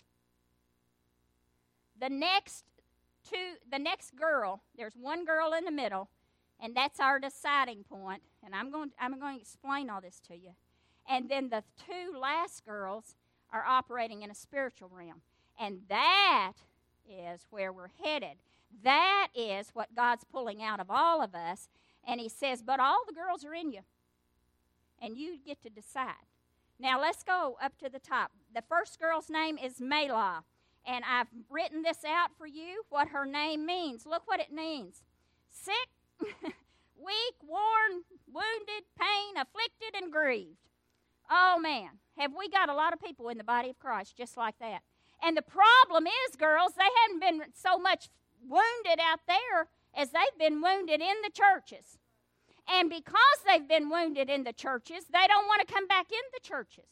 The next two, the next girl, there's one girl in the middle, and that's our deciding point. And I'm going, I'm going to explain all this to you. And then the two last girls are operating in a spiritual realm. And that is where we're headed. That is what God's pulling out of all of us. And he says, but all the girls are in you. And you get to decide. Now let's go up to the top. The first girl's name is Malah. And I've written this out for you, what her name means. Look what it means. Sick, weak, worn, wounded, pain, afflicted, and grieved. Oh, man, have we got a lot of people in the body of Christ just like that. And the problem is, girls, they haven't been so much wounded out there as they've been wounded in the churches. And because they've been wounded in the churches, they don't want to come back in the churches.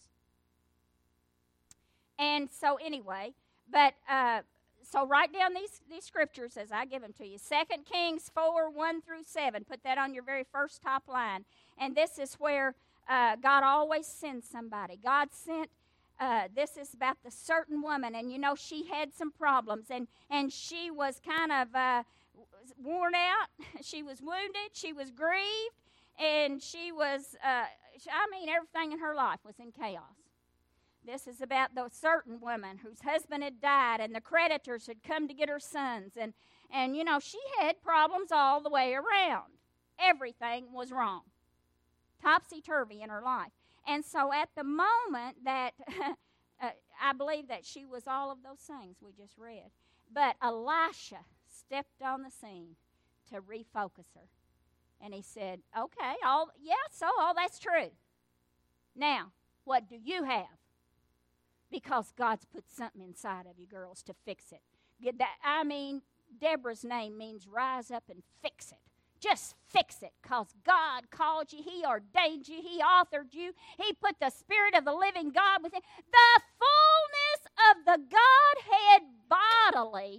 And so anyway, but uh, so write down these, these scriptures as I give them to you. Second Kings four, one through seven. Put that on your very first top line. And this is where Uh, God always sends somebody. God sent, uh, this is about the certain woman, and you know, she had some problems, and, and she was kind of uh, worn out. She was wounded. She was grieved, and she was, uh, I mean, everything in her life was in chaos. This is about the certain woman whose husband had died, and the creditors had come to get her sons, and, and you know, she had problems all the way around. Everything was wrong. Topsy-turvy in her life. And so at the moment that, uh, I believe that she was all of those things we just read. But Elisha stepped on the scene to refocus her. And he said, okay, all yeah, so all that's true. Now, what do you have? Because God's put something inside of you, girls, to fix it. Get that, I mean, Deborah's name means rise up and fix it. Just fix it, because God called you. He ordained you. He authored you. He put the Spirit of the living God within. The fullness of the Godhead bodily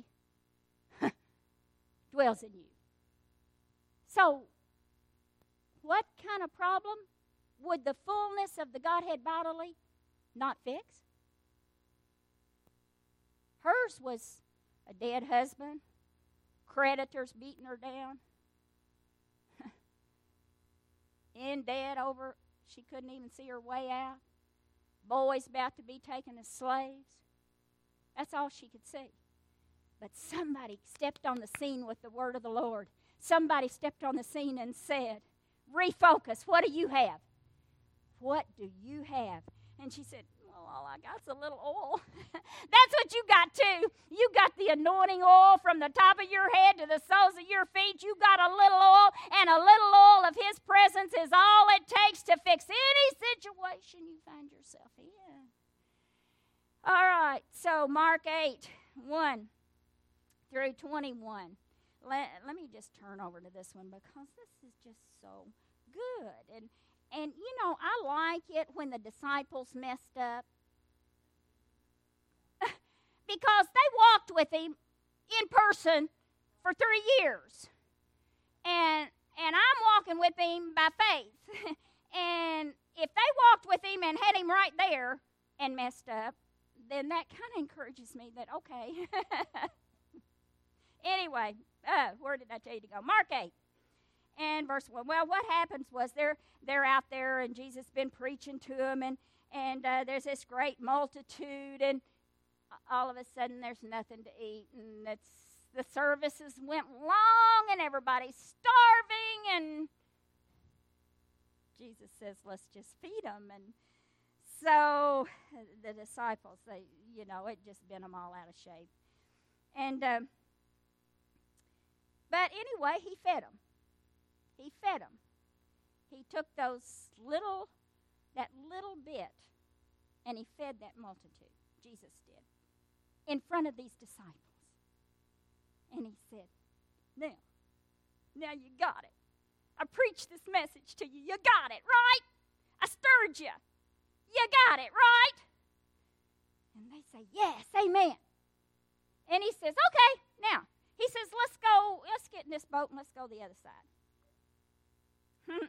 dwells in you. So, what kind of problem would the fullness of the Godhead bodily not fix? Hers was a dead husband, creditors beating her down, in debt over, she couldn't even see her way out. Boys about to be taken as slaves. That's all she could see. But somebody stepped on the scene with the word of the Lord. Somebody stepped on the scene and said, refocus, what do you have? What do you have? And she said, well, all I got is a little oil. That's what you got too. You got the anointing oil from the top of your head to the soles of your feet. You got a little oil, and a little oil of His presence is all it takes to fix any situation you find yourself in. All right, so Mark eight, one through twenty-one. Let, let me just turn over to this one because this is just so good. And And, you know, I like it when the disciples messed up because they walked with Him in person for three years. And and I'm walking with him by faith. And if they walked with him and had him right there and messed up, then that kind of encourages me that, okay. Anyway, uh, where did I tell you to go? Mark eight and verse one. Well, what happens was they're, they're out there, and Jesus has been preaching to them, and, and uh, there's this great multitude, and all of a sudden there's nothing to eat, and it's, the services went long, and everybody's starving, and Jesus says, let's just feed them. And so the disciples, they, you know, it just bent them all out of shape. And, um, but anyway, he fed them. He fed them. He took those little, that little bit, and he fed that multitude. Jesus did. In front of these disciples. And he said, now, now you got it. I preached this message to you. You got it, right? I stirred you. You got it, right? And they say, yes, amen. And he says, okay, now. He says, let's go, let's get in this boat and let's go the other side. Hmm.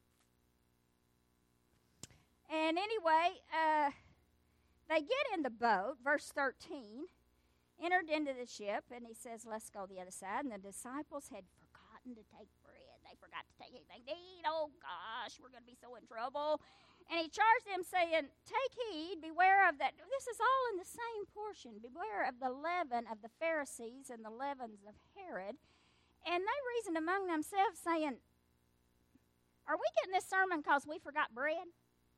And anyway, uh, they get in the boat, verse thirteen, entered into the ship, and he says, let's go the other side. And the disciples had forgotten to take bread. They forgot to take anything to eat. Oh, gosh, we're going to be so in trouble. And he charged them, saying, take heed, beware of that. This is all in the same portion. Beware of the leaven of the Pharisees and the leavens of Herod. And they reasoned among themselves, saying, are we getting this sermon because we forgot bread?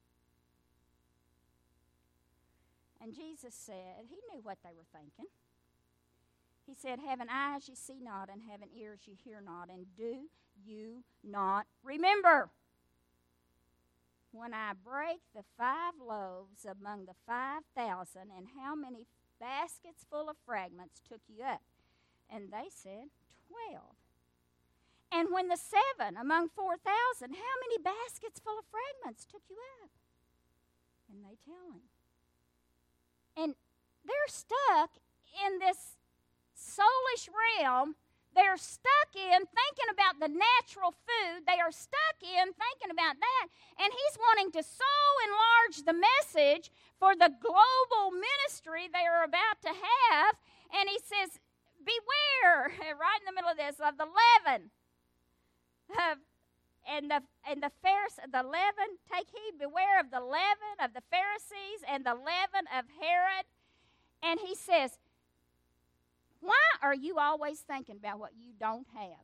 And Jesus said, he knew what they were thinking. He said, having eyes you see not, and having ears you hear not, and do you not remember? When I break the five loaves among the five thousand, and how many baskets full of fragments took you up? And they said, twelve. And when the seven among four thousand, how many baskets full of fragments took you up? And they tell him. And they're stuck in this soulish realm. They're stuck in thinking about the natural food. They are stuck in thinking about that. And he's wanting to so enlarge the message for the global ministry they are about to have. And he says, beware, right in the middle of this, of the leaven. Of, and the and the Pharisees, the leaven, take heed, beware of the leaven of the Pharisees and the leaven of Herod. And he says, why are you always thinking about what you don't have?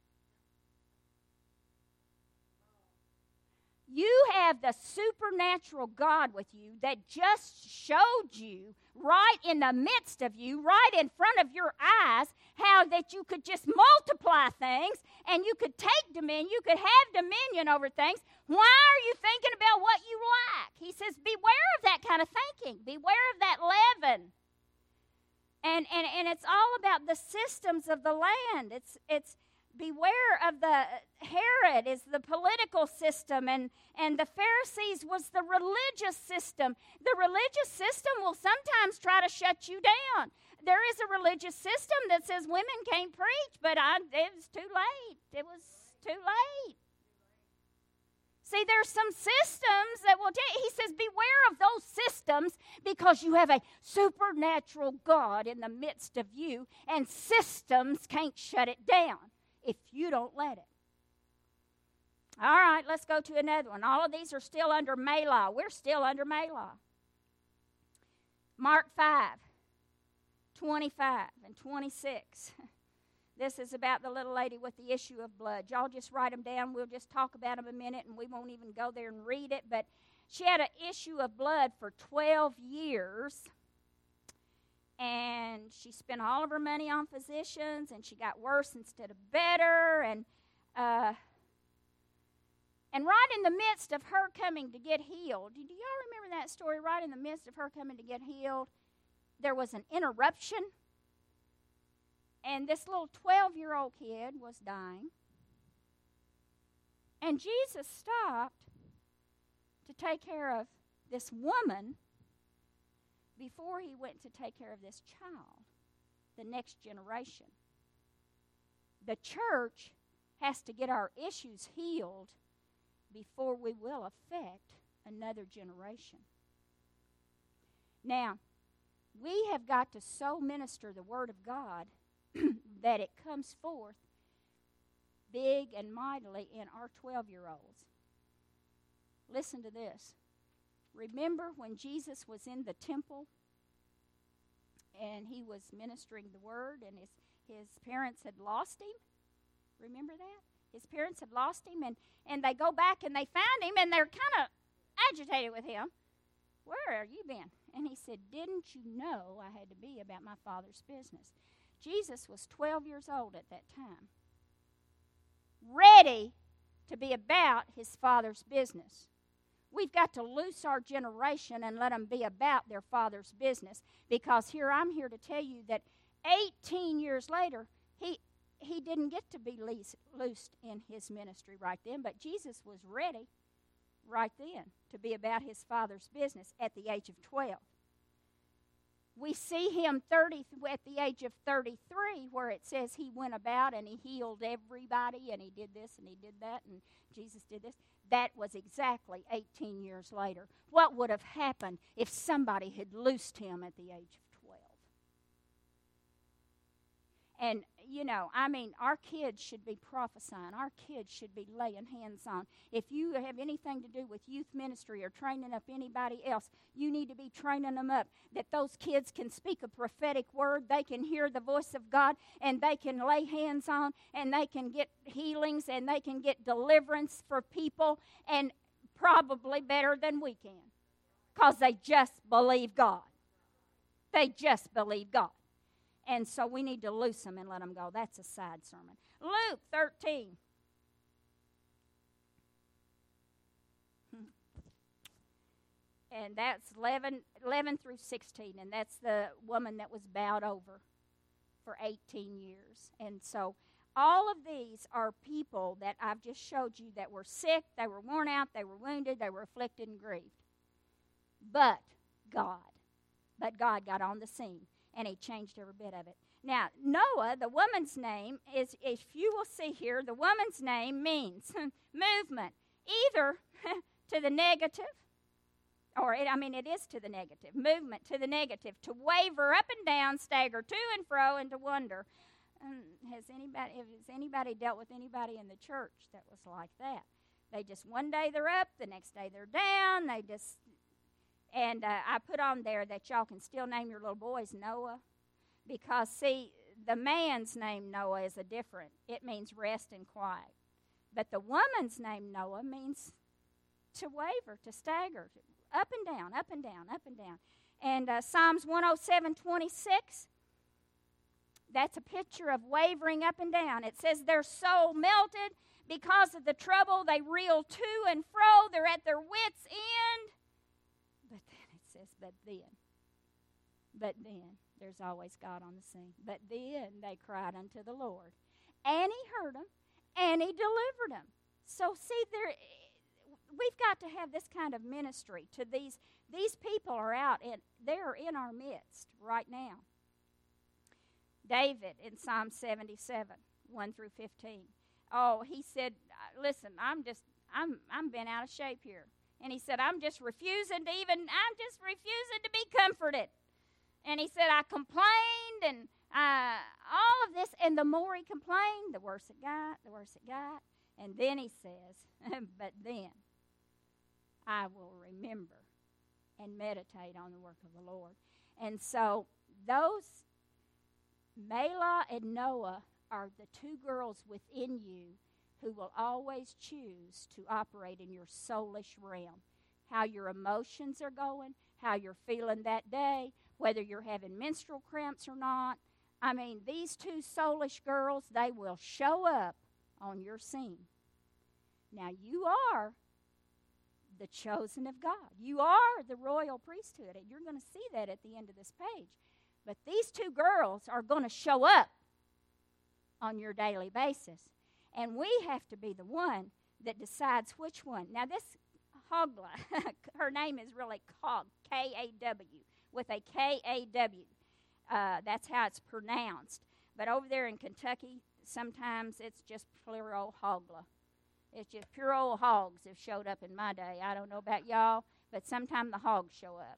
You have the supernatural God with you that just showed you right in the midst of you, right in front of your eyes, how that you could just multiply things and you could take dominion, you could have dominion over things. Why are you thinking about what you lack? He says, beware of that kind of thinking. Beware of that leaven. And, and and it's all about the systems of the land. It's it's beware of the Herod is the political system, and, and the Pharisees was the religious system. The religious system will sometimes try to shut you down. There is a religious system that says women can't preach, but I, it was too late. It was too late. See, there's some systems that will tell you. He says, beware of those systems because you have a supernatural God in the midst of you, and systems can't shut it down if you don't let it. All right, let's go to another one. All of these are still under May law. We're still under May law. Mark five, twenty-five and twenty-six. This is about the little lady with the issue of blood. Y'all just write them down. We'll just talk about them a minute, and we won't even go there and read it. But she had an issue of blood for twelve years, and she spent all of her money on physicians, and she got worse instead of better. And uh, and right in the midst of her coming to get healed, do y'all remember that story? Right in the midst of her coming to get healed, there was an interruption. And this little twelve-year-old kid was dying. And Jesus stopped to take care of this woman before he went to take care of this child, the next generation. The church has to get our issues healed before we will affect another generation. Now, we have got to so minister the Word of God that it comes forth big and mightily in our twelve-year-olds. Listen to this. Remember when Jesus was in the temple and he was ministering the Word and his, his parents had lost him? Remember that? His parents had lost him, and, and they go back and they found him, and they're kind of agitated with him. Where have you been? And he said, didn't you know I had to be about my Father's business? Jesus was twelve years old at that time, ready to be about his Father's business. We've got to loose our generation and let them be about their Father's business, because here I'm here to tell you that eighteen years later, he he didn't get to be leased, loosed in his ministry right then, but Jesus was ready right then to be about his Father's business at the age of twelve. We see him thirty at the age of thirty-three, where it says he went about and he healed everybody, and he did this and he did that, and Jesus did this. That was exactly eighteen years later. What would have happened if somebody had loosed him at the age of twelve? And, you know, I mean, our kids should be prophesying. Our kids should be laying hands on. If you have anything to do with youth ministry or training up anybody else, you need to be training them up that those kids can speak a prophetic word, they can hear the voice of God, and they can lay hands on, and they can get healings, and they can get deliverance for people, and probably better than we can, because they just believe God. They just believe God. And so we need to loose them and let them go. That's a side sermon. Luke thirteen. And that's eleven, eleven through sixteen. And that's the woman that was bowed over for eighteen years. And so all of these are people that I've just showed you that were sick, they were worn out, they were wounded, they were afflicted and grieved. But God. But God got on the scene. And he changed every bit of it. Now, Noah, the woman's name, is, if you will see here, the woman's name means movement, either to the negative, or, it, I mean, it is to the negative, movement to the negative, to waver up and down, stagger to and fro, and to wonder. Um, has anybody, has anybody dealt with anybody in the church that was like that? They just, one day they're up, the next day they're down, they just... And uh, I put on there that y'all can still name your little boys Noah. Because, see, the man's name Noah is a different. It means rest and quiet. But the woman's name Noah means to waver, to stagger, up and down, up and down, up and down. And uh, Psalms one oh seven twenty-six, that's a picture of wavering up and down. It says their soul melted because of the trouble. They reel to and fro. They're at their wits' end. But then it says, but then, but then, there's always God on the scene. But then they cried unto the Lord. And he heard them, and he delivered them. So see, there, we've got to have this kind of ministry to these. These people are out, and they're in our midst right now. David in Psalm seventy-seven, one through fifteen. Oh, he said, listen, I'm just, I'm, I'm been out of shape here. And he said, I'm just refusing to even, I'm just refusing to be comforted. And he said, I complained and uh, all of this. And the more he complained, the worse it got, the worse it got. And then he says, but then I will remember and meditate on the work of the Lord. And so those, Mela and Noah, are the two girls within you who will always choose to operate in your soulish realm. How your emotions are going, how you're feeling that day, whether you're having menstrual cramps or not. I mean, these two soulish girls, they will show up on your scene. Now, you are the chosen of God. You are the royal priesthood, and you're going to see that at the end of this page. But these two girls are going to show up on your daily basis. And we have to be the one that decides which one. Now, this Hogla, her name is really Cog, K A W, with a K A W. Uh, that's how it's pronounced. But over there in Kentucky, sometimes it's just pure old hogla. It's just pure old hogs have showed up in my day. I don't know about y'all, but sometimes the hogs show up.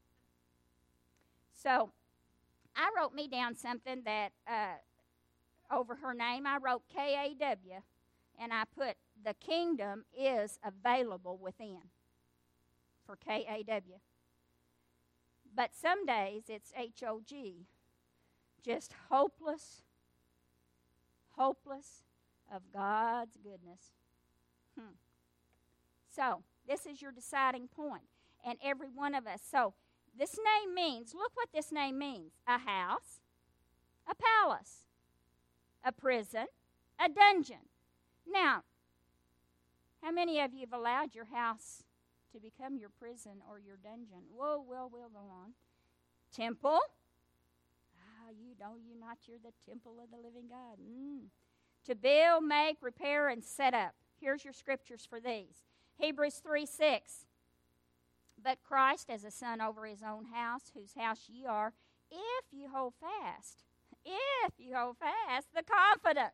So I wrote me down something that uh, over her name, I wrote K A W, and I put the kingdom is available within for K A W. But some days it's H O G, just hopeless, hopeless of God's goodness. Hmm. So this is your deciding point, and every one of us. So this name means, look what this name means: a house, a palace, a prison, a dungeon. Now, how many of you have allowed your house to become your prison or your dungeon? Whoa, well, we'll go on. Temple. Ah, you know you not, you're the temple of the living God. Mm. To build, make, repair, and set up. Here's your scriptures for these. Hebrews three six. But Christ as a son over his own house, whose house ye are, if you hold fast, if you hold fast the confidence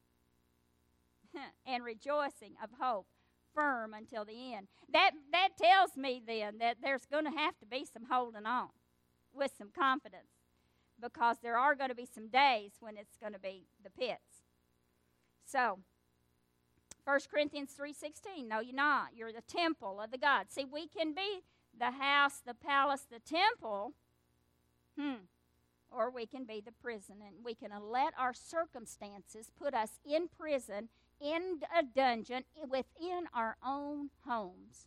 and rejoicing of hope firm until the end. That that tells me then that there's going to have to be some holding on with some confidence, because there are going to be some days when it's going to be the pits. So, First Corinthians three sixteen, no, you're not. You're the temple of the God. See, we can be the house, the palace, the temple, hmm, or we can be the prison, and we can let our circumstances put us in prison, in a dungeon, within our own homes.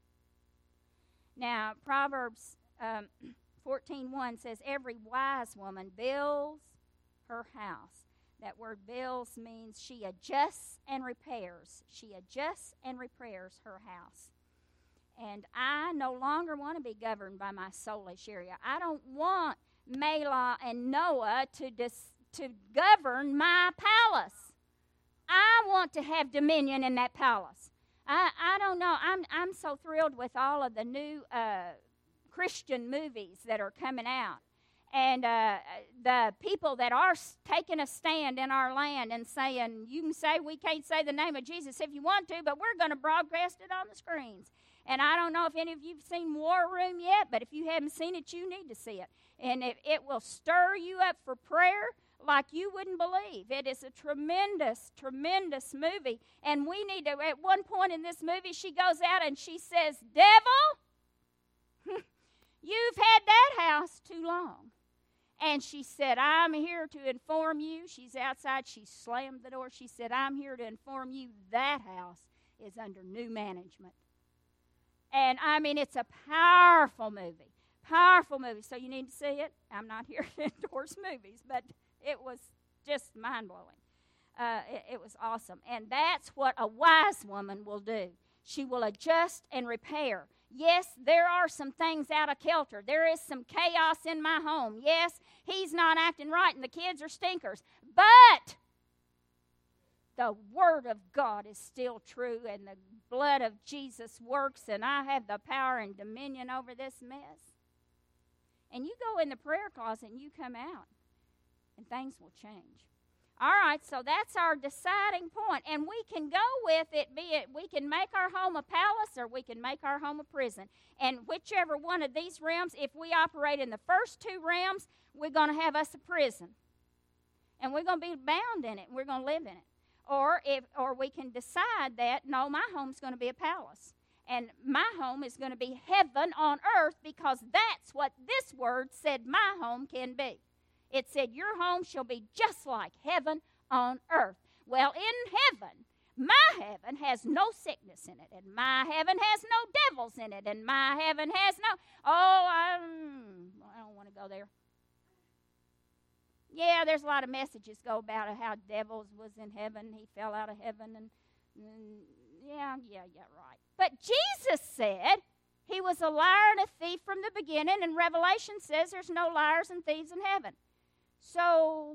Now, Proverbs um, fourteen one says, every wise woman builds her house. That word builds means she adjusts and repairs. She adjusts and repairs her house. And I no longer want to be governed by my soulish area. I don't want Malah and Noah to, dis, to govern my palace. I want to have dominion in that palace. I, I don't know. I'm, I'm so thrilled with all of the new uh, Christian movies that are coming out. And uh, the people that are taking a stand in our land and saying, you can say we can't say the name of Jesus if you want to, but we're going to broadcast it on the screens. And I don't know if any of you have seen War Room yet, but if you haven't seen it, you need to see it. And it, it will stir you up for prayer like you wouldn't believe. It is a tremendous, tremendous movie. And we need to, at one point in this movie, she goes out and she says, devil, you've had that house too long. And she said, I'm here to inform you. She's outside. She slammed the door. She said, I'm here to inform you that house is under new management. And, I mean, it's a powerful movie. Powerful movie. So you need to see it. I'm not here to endorse movies, but it was just mind-blowing. Uh, it, it was awesome. And that's what a wise woman will do. She will adjust and repair. Yes, there are some things out of kilter. There is some chaos in my home. Yes, he's not acting right and the kids are stinkers. But the Word of God is still true, and the blood of Jesus works, and I have the power and dominion over this mess. And you go in the prayer closet and you come out, and things will change. All right, so that's our deciding point. And we can go with it, be it we can make our home a palace or we can make our home a prison. And whichever one of these realms, if we operate in the first two realms, we're going to have us a prison. And we're going to be bound in it, and we're going to live in it. Or if, or we can decide that, no, my home's going to be a palace. And my home is going to be heaven on earth, because that's what this word said my home can be. It said, your home shall be just like heaven on earth. Well, in heaven, my heaven has no sickness in it, and my heaven has no devils in it, and my heaven has no, oh, I, I don't want to go there. Yeah, there's a lot of messages go about how devils was in heaven. He fell out of heaven, and, and yeah, yeah, yeah, right. But Jesus said he was a liar and a thief from the beginning, and Revelation says there's no liars and thieves in heaven. So,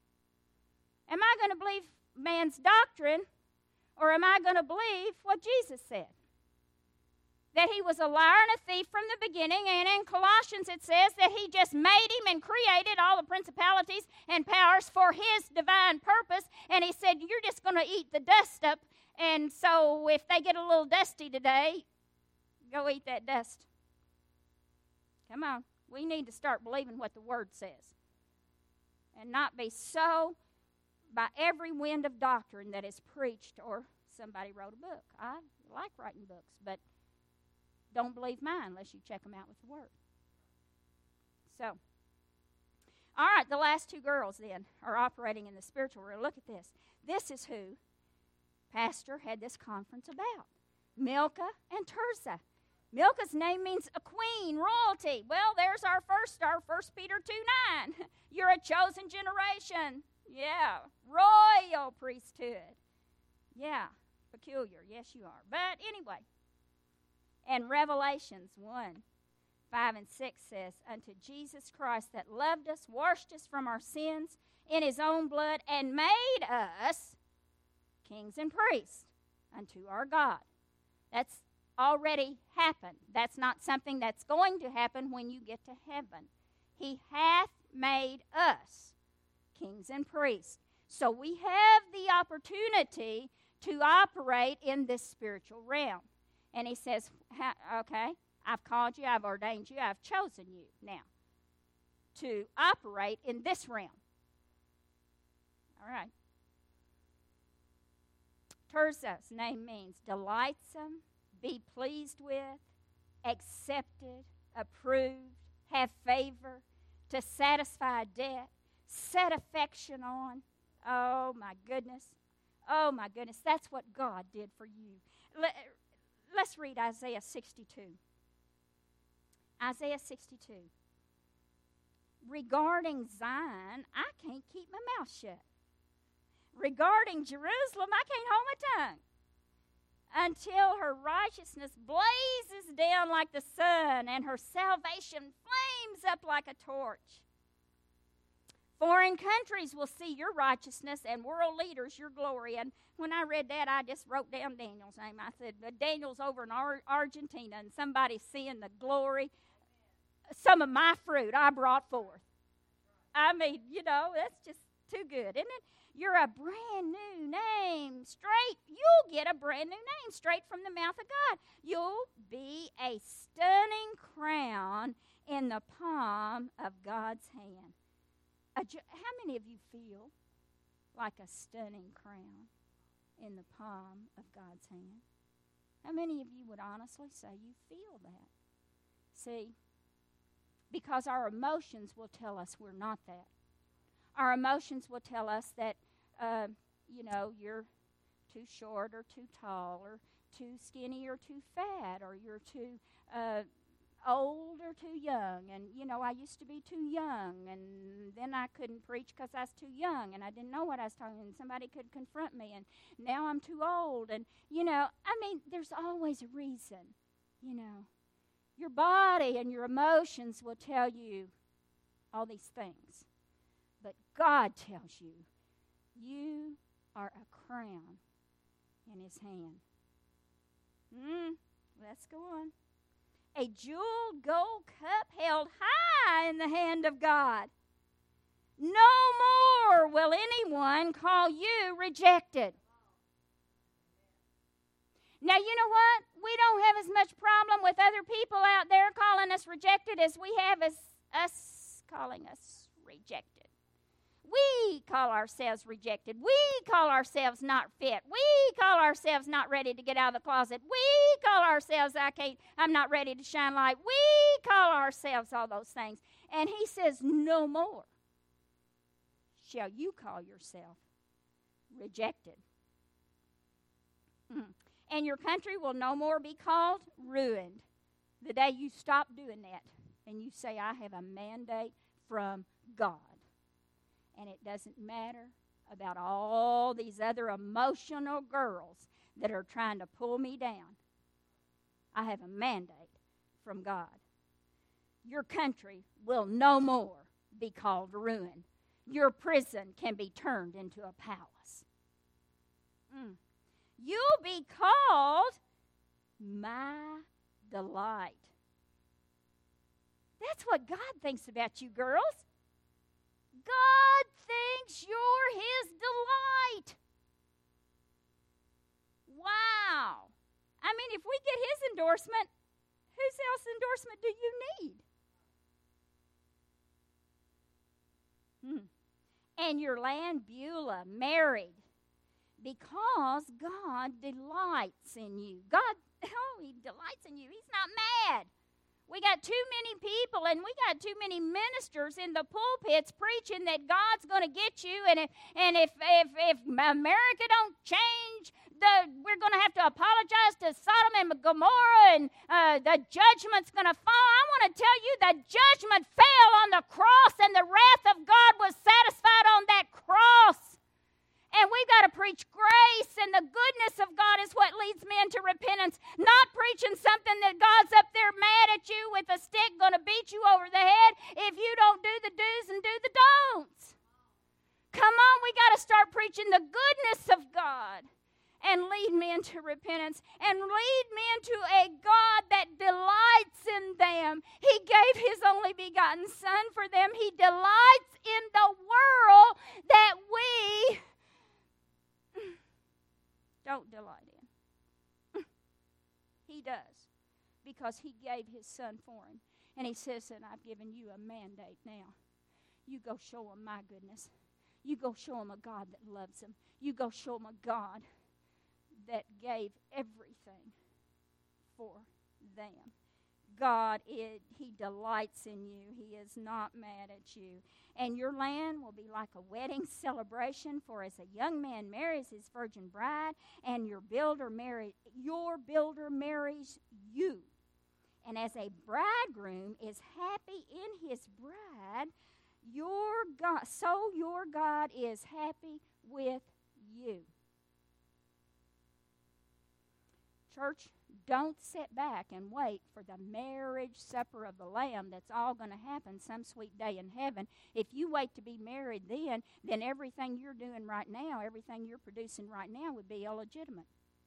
am I going to believe man's doctrine, or am I going to believe what Jesus said? that he was a liar and a thief from the beginning. And in Colossians it says that he just made him and created all the principalities and powers for his divine purpose. And he said, you're just going to eat the dust up. And so if they get a little dusty today, go eat that dust. Come on. We need to start believing what the Word says. And not be so by every wind of doctrine that is preached, or somebody wrote a book. I like writing books, but don't believe mine unless you check them out with the Word. So, all right, the last two girls then are operating in the spiritual realm. Look at this. This is who Pastor had this conference about. Milcah and Tirzah. Milcah's name means a queen, royalty. Well, there's our first star, First Peter two nine. You're a chosen generation. Yeah, royal priesthood. Yeah, peculiar. Yes, you are. But anyway, and Revelations one, five and six says, unto Jesus Christ that loved us, washed us from our sins in his own blood, and made us kings and priests unto our God. That's already happened. That's not something that's going to happen when you get to heaven. He hath made us kings and priests. So we have the opportunity to operate in this spiritual realm. And he says, okay, I've called you, I've ordained you, I've chosen you now to operate in this realm. All right. Tirzah's name means delightsome, be pleased with, accepted, approved, have favor, to satisfy a debt, set affection on. Oh, my goodness. Oh, my goodness. That's what God did for you. Let, let's read Isaiah sixty-two. Isaiah sixty-two. Regarding Zion, I can't keep my mouth shut. Regarding Jerusalem, I can't hold my tongue. Until her righteousness blazes down like the sun, and her salvation flames up like a torch. Foreign countries will see your righteousness, and world leaders your glory. And when I read that, I just wrote down Daniel's name. I said, Daniel's over in Ar- Argentina, and somebody's seeing the glory. Some of my fruit I brought forth. I mean, you know, that's just too good, isn't it? You're a brand new name, straight. You'll get a brand new name straight from the mouth of God. You'll be a stunning crown in the palm of God's hand. A, how many of you feel like a stunning crown in the palm of God's hand? How many of you would honestly say you feel that? See, because our emotions will tell us we're not that. Our emotions will tell us that, uh, you know, you're too short or too tall or too skinny or too fat or you're too uh, old or too young. And, you know, I used to be too young, and then I couldn't preach because I was too young, and I didn't know what I was talking about, and somebody could confront me, and now I'm too old. And, you know, I mean, there's always a reason, you know. Your body and your emotions will tell you all these things. But God tells you, you are a crown in his hand. Mm, let's go on. A jeweled gold cup held high in the hand of God. No more will anyone call you rejected. Now, you know what? We don't have as much problem with other people out there calling us rejected as we have as us calling us rejected. We call ourselves rejected. We call ourselves not fit. We call ourselves not ready to get out of the closet. We call ourselves, I can't, I'm not ready to shine light. We call ourselves all those things. And he says, no more shall you call yourself rejected. Mm. And your country will no more be called ruined. The day you stop doing that and you say, I have a mandate from God. And it doesn't matter about all these other emotional girls that are trying to pull me down. I have a mandate from God. Your country will no more be called ruin. Your prison can be turned into a palace. Mm. You'll be called my delight. That's what God thinks about you, girls. God thinks you're His delight. Wow. I mean, if we get His endorsement, whose else endorsement do you need? Hmm. And your land Beulah married because God delights in you. God, oh, He delights in you. He's not mad. We got too many people and we got too many ministers in the pulpits preaching that God's going to get you, and if and if if, if America don't change, the we're going to have to apologize to Sodom and Gomorrah, and uh, the judgment's going to fall. I want to tell you, the judgment fell on the cross, and the wrath of God was satisfied on that cross. And we've got to preach grace, and the goodness of God is what leads men to repentance, not preaching something that God's up there mad at you with a stick going to beat you over the head if you don't do the do's and do the don'ts. Come on, we got to start preaching the goodness of God and lead men to repentance and lead men to a God that delights in them. He gave His only begotten Son for them. He delights in the world that we don't delight in. He does, because He gave His Son for him. And He says, and I've given you a mandate now. You go show them my goodness. You go show them a God that loves them. You go show them a God that gave everything for them. God, it, He delights in you. He is not mad at you. And your land will be like a wedding celebration, for as a young man marries his virgin bride, and your builder marry, your builder marries you. And as a bridegroom is happy in his bride, your God, so your God is happy with you. Church, don't sit back and wait for the marriage supper of the Lamb that's all going to happen some sweet day in heaven. If you wait to be married then, then everything you're doing right now, everything you're producing right now would be illegitimate.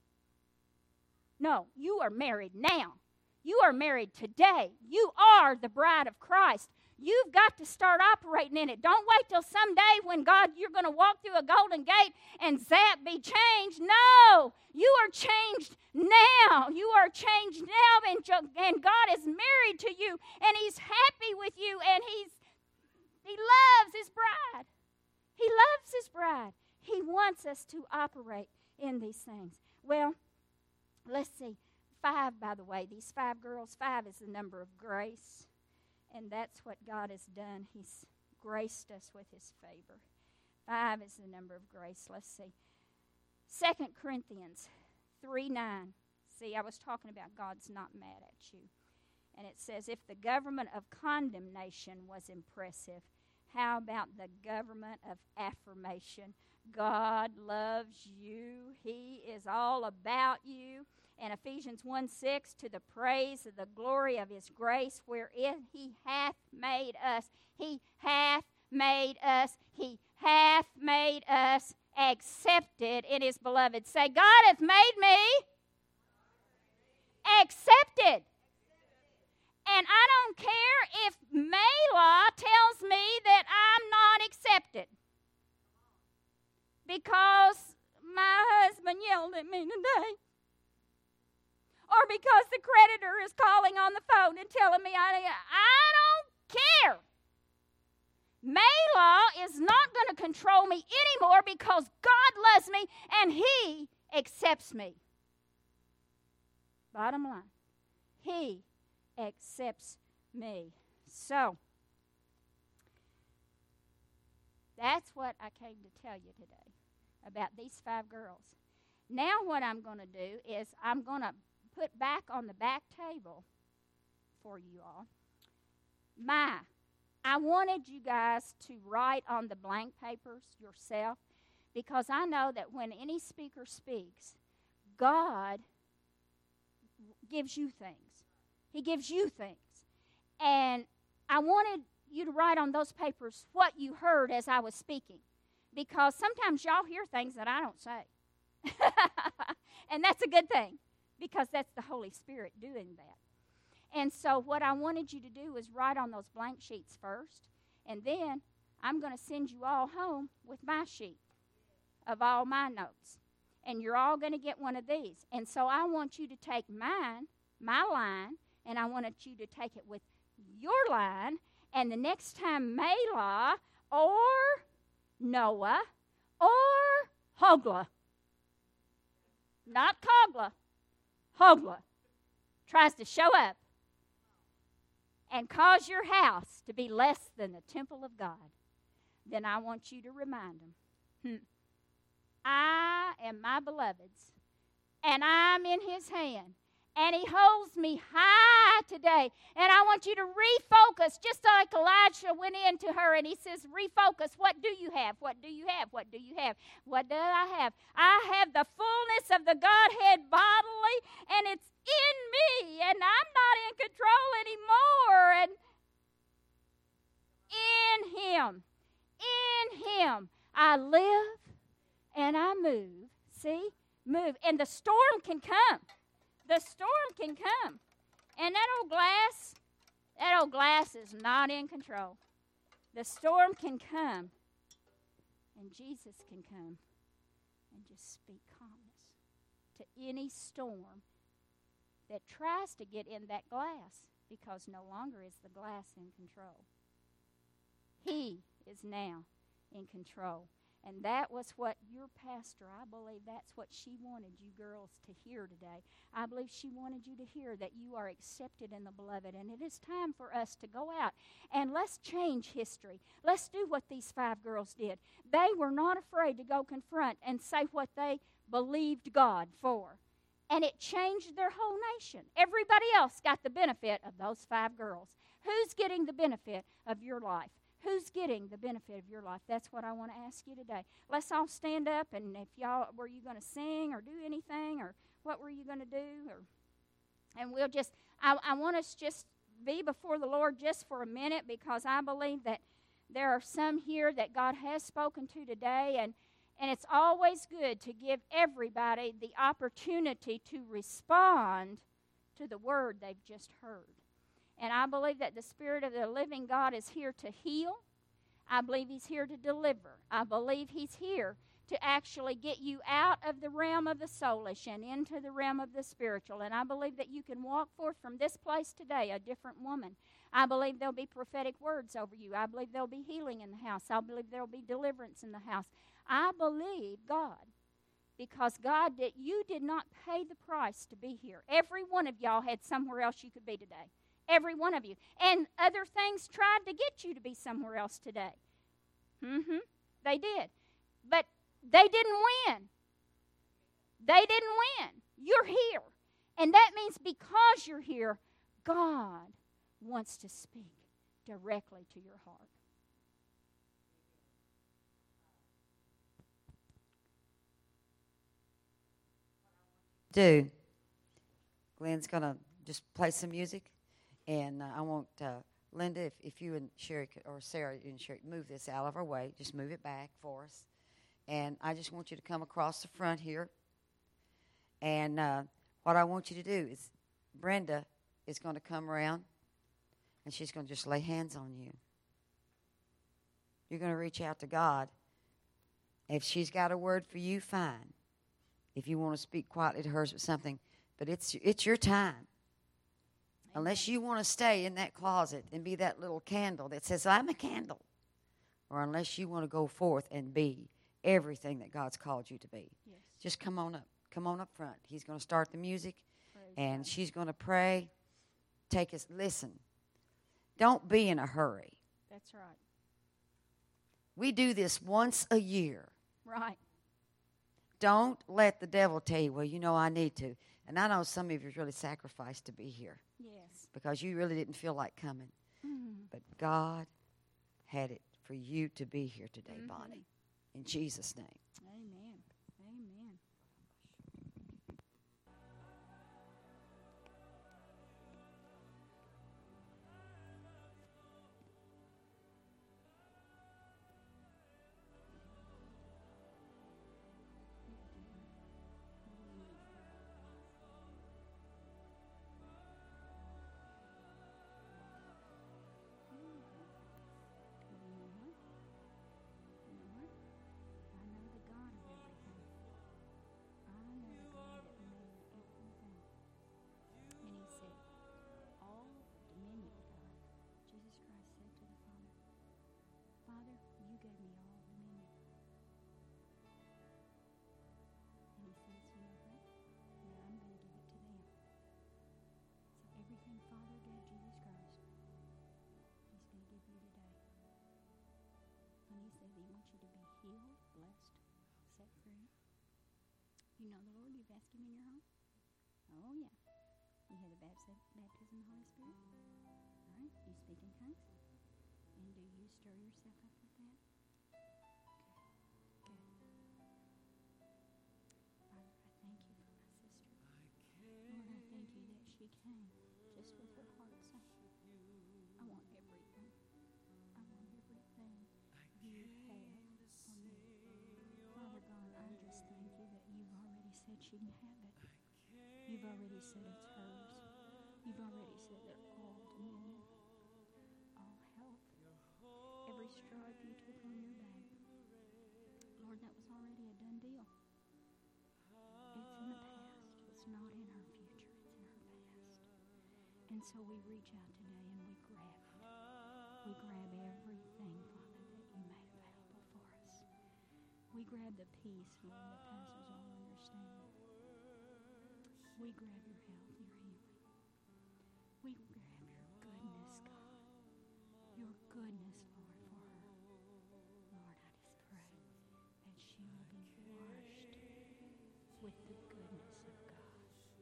No, you are married now. You are married today. You are the bride of Christ. You've got to start operating in it. Don't wait till someday when God, you're going to walk through a golden gate and zap, be changed. No, you are changed now. You are changed now, and, and God is married to you, and He's happy with you, and He's He loves His bride. He loves His bride. He wants us to operate in these things. Well, let's see. Five, by the way, these five girls, five is the number of grace. And that's what God has done. He's graced us with His favor. Five is the number of grace. Let's see. Second Corinthians three nine. See, I was talking about God's not mad at you. And it says, if the government of condemnation was impressive, how about the government of affirmation? God loves you. He is all about you. And Ephesians one six, to the praise of the glory of His grace, wherein He hath made us. He hath made us. He hath made us accepted in His beloved. Say, God hath made me accepted. And I don't care if Mayla tells me that I'm not accepted, because my husband yelled at me today. Or because the creditor is calling on the phone and telling me, I, I don't care. Maylaw is not going to control me anymore, because God loves me and He accepts me. Bottom line, He accepts me. So, that's what I came to tell you today about these five girls. Now what I'm going to do is I'm going to put back on the back table for you all my I wanted you guys to write on the blank papers yourself, because I know that when any speaker speaks, God gives you things. He gives you things. And I wanted you to write on those papers what you heard as I was speaking, because sometimes y'all hear things that I don't say. And that's a good thing, because that's the Holy Spirit doing that. And so what I wanted you to do is write on those blank sheets first, and then I'm going to send you all home with my sheet of all my notes. And you're all going to get one of these. And so I want you to take mine, my line, and I wanted you to take it with your line. And the next time Mela or Noah or Hogla, not Cogla, Hogla, tries to show up and cause your house to be less than the temple of God, then I want you to remind them, hmm, I am my beloved's, and I'm in his hand, and he holds me high today. And I want you to refocus, just like Elijah went in to her, and he says, refocus. What do you have? What do you have? What do you have? What do I have? I have the fullness of the Godhead bodily, and it's in me, and I'm not in control anymore. And in him, in him, I live and I move. See? Move. And the storm can come. The storm can come. And that old glass, that old glass is not in control. The storm can come. And Jesus can come and just speak calmness to any storm that tries to get in that glass, because no longer is the glass in control. He is now in control. And that was what your pastor, I believe that's what she wanted you girls to hear today. I believe she wanted you to hear that you are accepted in the beloved. And it is time for us to go out and let's change history. Let's do what these five girls did. They were not afraid to go confront and say what they believed God for. And it changed their whole nation. Everybody else got the benefit of those five girls. Who's getting the benefit of your life? Who's getting the benefit of your life? That's what I want to ask you today. Let's all stand up, and if y'all, were you going to sing or do anything, or what were you going to do? Or, and we'll just, I, I want us just be before the Lord just for a minute, because I believe that there are some here that God has spoken to today, and, and it's always good to give everybody the opportunity to respond to the word they've just heard. And I believe that the Spirit of the living God is here to heal. I believe he's here to deliver. I believe he's here to actually get you out of the realm of the soulish and into the realm of the spiritual. And I believe that you can walk forth from this place today a different woman. I believe there'll be prophetic words over you. I believe there'll be healing in the house. I believe there'll be deliverance in the house. I believe God, because God, did, you did not pay the price to be here. Every one of y'all had somewhere else you could be today. Every one of you. And other things tried to get you to be somewhere else today. Mm-hmm. They did. But they didn't win. They didn't win. You're here. And that means because you're here, God wants to speak directly to your heart. Do. Glenn's going to just play some music. And uh, I want uh, Linda, if, if you and Sherry could, or Sarah and Sherry, move this out of our way. Just move it back for us. And I just want you to come across the front here. And uh, what I want you to do is Brenda is going to come around, and she's going to just lay hands on you. You're going to reach out to God. If she's got a word for you, fine. If you want to speak quietly to her with something. But it's it's your time. Unless you want to stay in that closet and be that little candle that says, I'm a candle. Or unless you want to go forth and be everything that God's called you to be. Yes. Just come on up. Come on up front. He's going to start the music. Praise and God. She's going to pray. Take us, listen. Don't be in a hurry. That's right. We do this once a year. Right. Don't let the devil tell you, well, you know, I need to. And I know some of you really sacrificed to be here. Yes. Because you really didn't feel like coming. Mm-hmm. But God had it for you to be here today, Mm-hmm. Bonnie. In Jesus' name. Amen. Amen. You know the Lord? You've asked Him in your home? Oh, yeah. You had the baptism, baptism of the Holy Spirit? All right. You speak in tongues? And do you stir yourself up with that? Good. Good. Father, I thank you for my sister. Lord, I thank you that she came just with her heart saying, I want everything. I want everything you have for me. Father God, I just thank you that you've already said she can have it. You've already said it's hers. You've already said that all dominion, all health, every stripe you took on your back. Lord, that was already a done deal. It's in the past. It's not in her future. It's in her past. And so we reach out today and we grab it. We grab everything, Father, that you made available for us. We grab the peace, Lord, that passes all understanding. We grab your health, your healing. We grab your goodness, God. Your goodness, Lord, for her. Lord, I just pray that she will be washed with the goodness of God.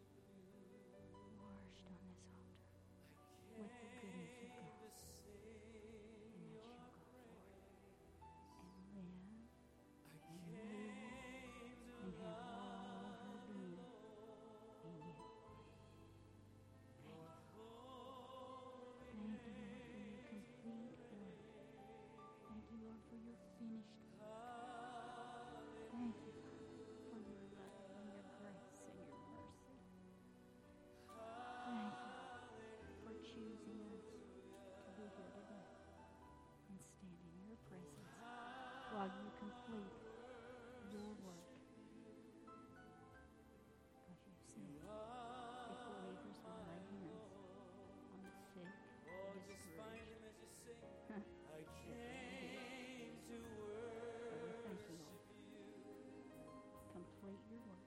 Washed on this altar with the goodness of God. And that she'll go forth and live and move and have all of her being in you. Thank you. Thank you, Lord, for your complete work. Thank you, Lord, for your finished work. Thank you, Father, for your love and your grace and your mercy. Thank you for choosing us to be here today and stand in your presence while you complete your work. Because you said, if believers will lay hands on the sick, discouraged. Huh. So we thank you, Lord. Complete your work.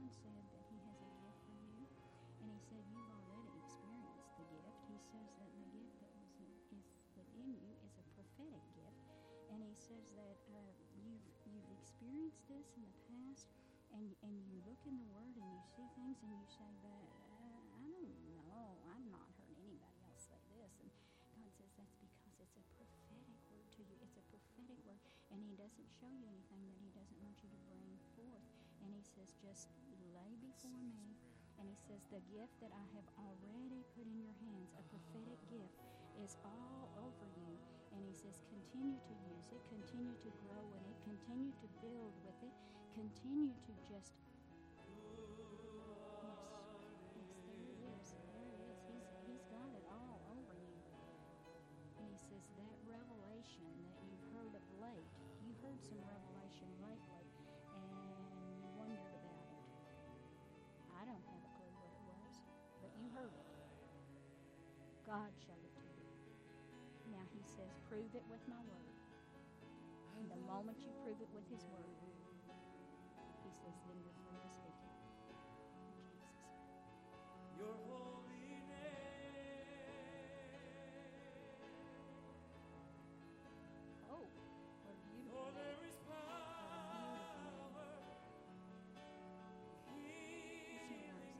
said that He has a gift for you, and He said you've already experienced the gift. He says that the gift that was in, is within you is a prophetic gift, and He says that uh, you've you've experienced this in the past, and and you look in the Word and you see things and you say, but uh, I don't know, I've not heard anybody else say this, and God says that's because it's a prophetic word to you. It's a prophetic word, and He doesn't show you anything that He doesn't want you to bring forth. And He says, just lay before me. And He says, the gift that I have already put in your hands, a prophetic gift, is all over you. And He says, continue to use it, continue to grow in it, continue to build with it, continue to just, yes, yes, there it is, there it is. He's, he's got it all over you. And He says, that revelation that you've heard of late, you heard some revelation lately, and you wondered about it. I don't have a clue what it was, but you heard it. God showed it to you. Now He says, prove it with my word. And the moment you prove it with His word, He says, then you're free to speak it. In Jesus' name. Your holy name. Oh, what a beautiful For there name. is power healing in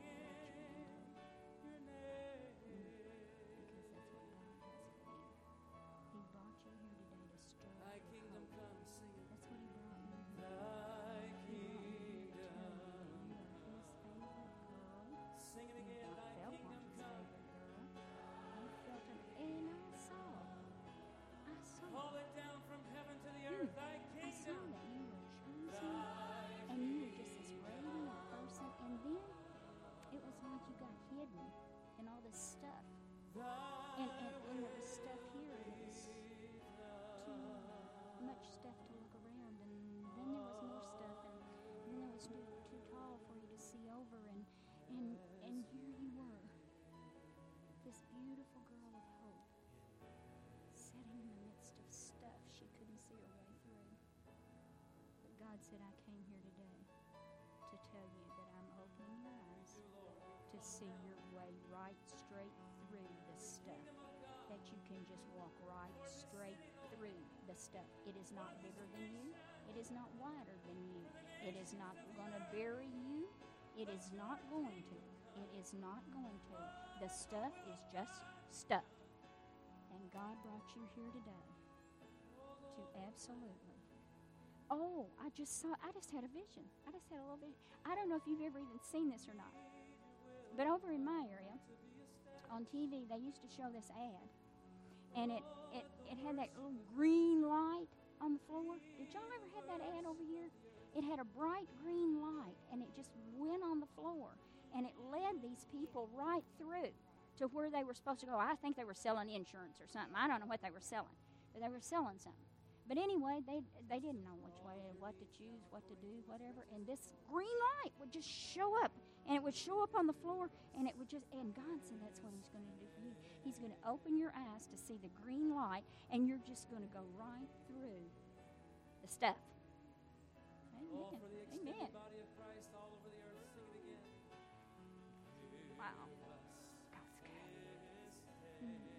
your name. Because that's what God has for you. He brought you here today to stir up Thy your kingdom hope. come, sing it. That's what He brought you here. Thy He brought you here to tell you kingdom. that you are His favorite girl. Sing it You again. I Thy felt kingdom like His come. favorite girl. You felt Him, and I saw. I saw. Call it down from heaven to the Hmm. earth. Thy I saw kingdom. that you were chosen, and you were just this radiant person, and then it was like you got hidden in all this stuff, and, and, and there was stuff here, and it was too much stuff to look around, and then there was more stuff, and then it was too, too tall for you to see over, and, and, and here you were, this beautiful girl of hope, sitting in the midst of stuff she couldn't see her way through. But God said, I came here today to tell you that I'm opening your eyes to see your way right straight through the stuff, that you can just walk right straight through the stuff. It is not bigger than you. It is not wider than you. It is not going to bury you. It is not going to. It is not going to. The stuff is just stuff. And God brought you here today to absolutely. Oh, I just saw, I just had a vision. I just had a little vision. I don't know if you've ever even seen this or not. But over in my area, on T V, they used to show this ad. And it, it, it had that little green light on the floor. Did y'all ever have that ad over here? It had a bright green light, and it just went on the floor. And it led these people right through to where they were supposed to go. I think they were selling insurance or something. I don't know what they were selling, but they were selling something. But anyway, they they didn't know which way, what to choose, what to do, whatever. And this green light would just show up, and it would show up on the floor, and it would just, and God said that's what He's going to do for you. He's going to open your eyes to see the green light, and you're just going to go right through the stuff. Oh, Amen. for the extended Amen. body of Christ all over the earth. Sing it again. Wow. God's good. Mm.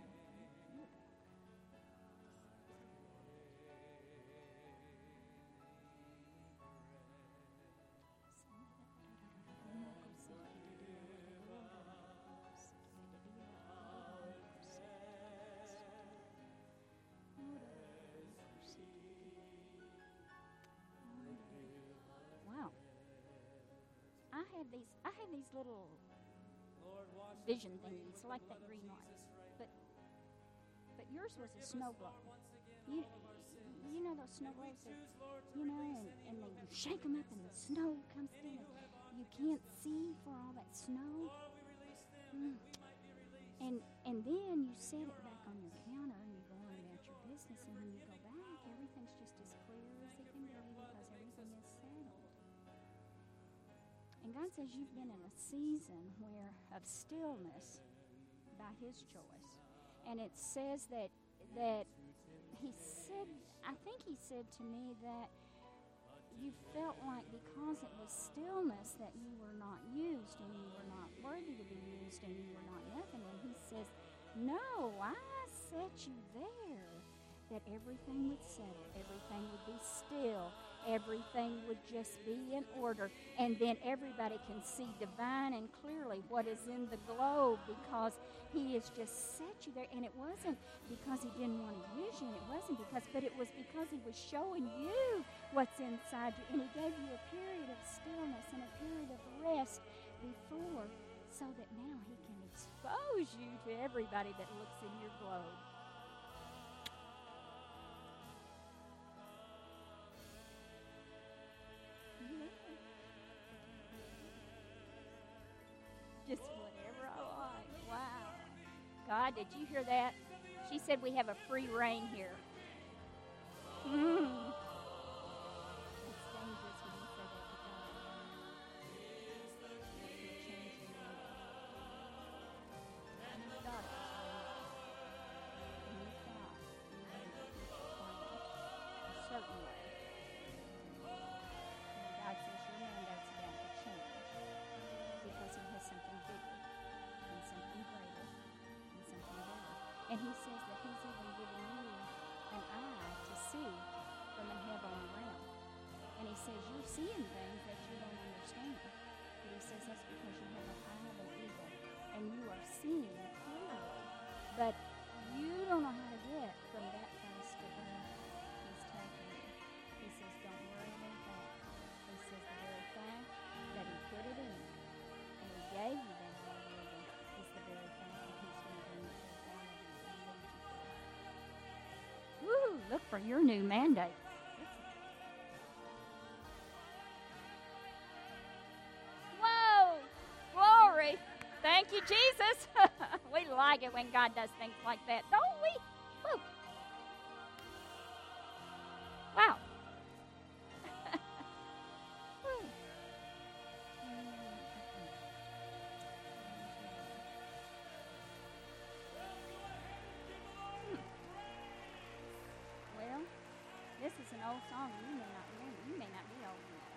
Wow. I have these I have these little Lord, watch vision us plead thingies with the like blood that of green light. Jesus right But but yours was a Forgive us, snow Lord, globe. once again, You, all of our sins. you know those snow And we globes that, choose, Lord, to you know, release and, any and who they have you shake them up sinned and the against us. snow comes Any in who and have ought you against can't us. see for all that snow. Lord, we release them Mm. that we might be released. And and then you set it back on your counter and you go on about your business, and when you go back, everything's just as clear as it can be because everything is settled. And God says you've been in a season where of stillness by His choice. And it says that that He said, I think He said to me that you felt like because it was stillness that you were not used and you were not worthy to be used and you were not nothing. And he says, no, I set you there that everything would settle, everything would be still, everything would just be in order, and then everybody can see divine and clearly what is in the globe because he has just set you there. And it wasn't because he didn't want to use you, and it wasn't because, but it was because he was showing you what's inside you, and he gave you a period of stillness and a period of rest before, so that now he can expose you to everybody that looks in your globe. Just whatever I like. Wow. God, did you hear that? She said we have a free reign here. Mm. It's dangerous when you say that to God. You'll change your name. And you thought it was real. And you thought you made it with your plan a certain way. And God says your mandate's about to change because he has something bigger and something greater and something better. And he says that he's even given you an eye to see from a heavenly realm. And he says you're seeing things that you don't understand. But he says that's because you have an eye of an eagle and you are seeing clearly. But you don't know how to get from that place to where he's taking you. He says don't worry about that. He says the very fact that he put it in and he gave you that ability is the very fact that he's going to bring it to the point of you and lead you through. Woo! Look for your new mandate. Whoa! Glory! Thank you, Jesus. We like it when God does things like that, don't we? Woo! Wow. Woo. Well, this is an old song. You may not remember. You may not be old enough.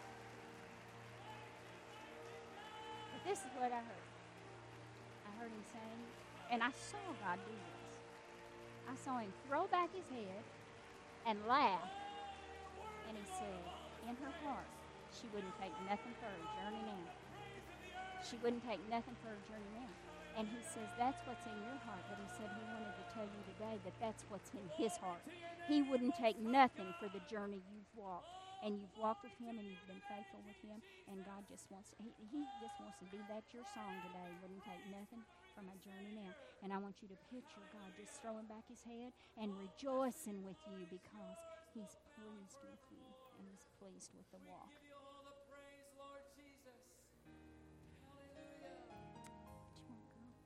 But this is what I heard. I heard him saying, and I saw God do this. I saw him throw back his head and laugh. And he said, in her heart, she wouldn't take nothing for her journey now. She wouldn't take nothing for her journey now. And he says, that's what's in your heart. But he said he wanted to tell you today that that's what's in his heart. He wouldn't take nothing for the journey you've walked. And you've walked with him and you've been faithful with him. And God just wants, he, he just wants to be that your song today. Wouldn't take nothing for my journey now. And I want you to picture God just throwing back his head and rejoicing with you because he's pleased with you and he's pleased with the walk. Give you all the praise, Lord Jesus. Hallelujah. Do you want to go?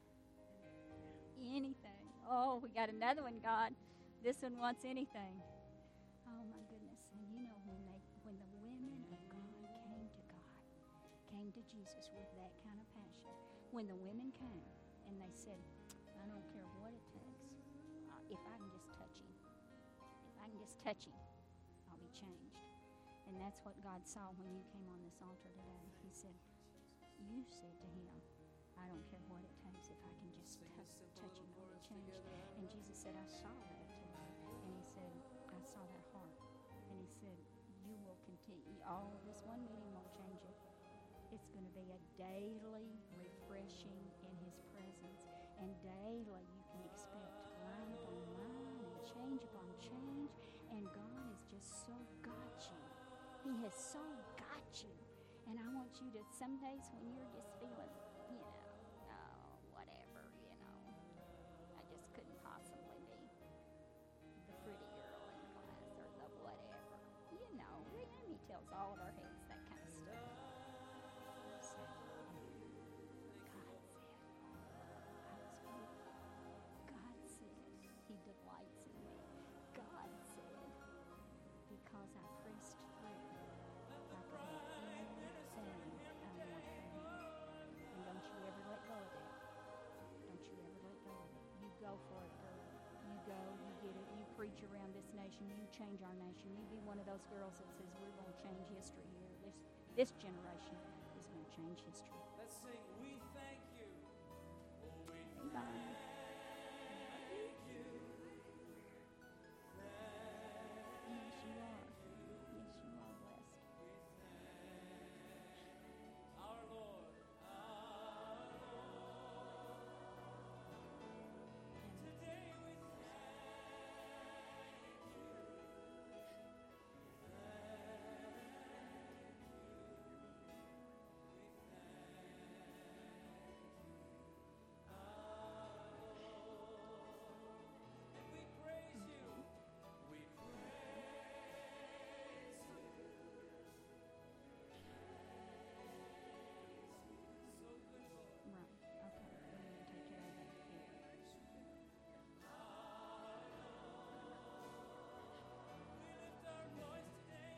Anything. Oh, we got another one, God. This one wants anything. Oh, my goodness. And you know, when they, when the women of God came to God, came to Jesus with that kind of passion, when the women came and they said, I don't care what it takes, uh, if I can just touch him, if I can just touch him, I'll be changed. And that's what God saw when you came on this altar today. He said, you said to him, I don't care what it takes, if I can just Sing a touch, simple touch him, little I'll be chorus changed. together. And Jesus said, I saw that today. And he said, I saw that heart. And he said, you will continue. All of this one meeting won't change it. It's going to be a daily refreshing in his presence. And daily you can expect line upon line and change upon change. And God has just so got you. He has so got you. And I want you to, some days when you're just feeling, you know, oh, whatever, you know, I just couldn't possibly be the pretty girl in the class or the whatever. You know, the enemy tells all of our heads that kind of stuff. God said, God said, I was faithful. God said, he delights in me. God said, because I pressed through, I could have anything I want from him. And don't you ever let go of that. Don't you ever let go of it. You go for it, girl. You go, you get it, you preach around this nation. nation. You change our nation. You be one of those girls that says we're going to change history here. This this generation is going to change history. Let's sing, we thank you. Oh, we Hey, Bonnie. Yes, you are. Yes, you are blessed. our Lord, our Lord. Today we we praise you. We Right. Okay. We're going to take care of that. Yeah. lift our voice today.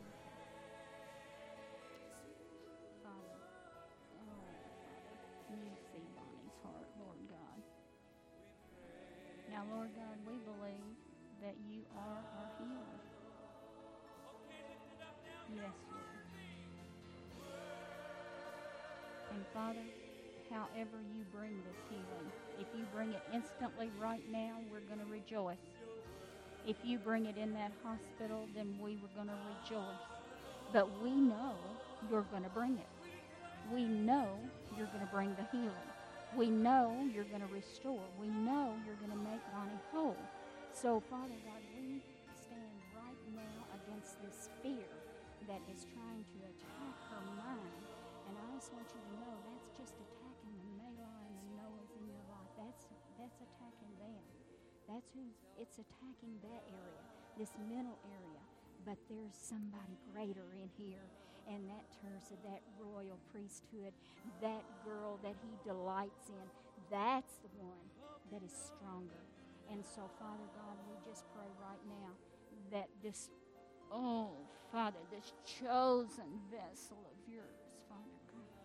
Father, oh, Father, you see Bonnie's heart, Lord God. Now, Lord God, we believe that you are our healer. Okay, lift it up now. Yes, Lord. And Father, however you bring this healing, if you bring it instantly right now, we're going to rejoice. If you bring it in that hospital, then we were going to rejoice. But we know you're going to bring it. We know you're going to bring the healing. We know you're going to restore. We know you're going to make Bonnie whole. So, Father God, we stand right now against this fear that is trying to attack her mind. And I just want you to know that's just attacking the Mela and the Noahs in your life. That's that's attacking them. That's who it's attacking, that area, this mental area. But there's somebody greater in here, and that Teresa, that royal priesthood, that girl that he delights in, that's the one that is stronger. And so, Father God, we just pray right now that this, oh, Father, this chosen vessel of yours, Father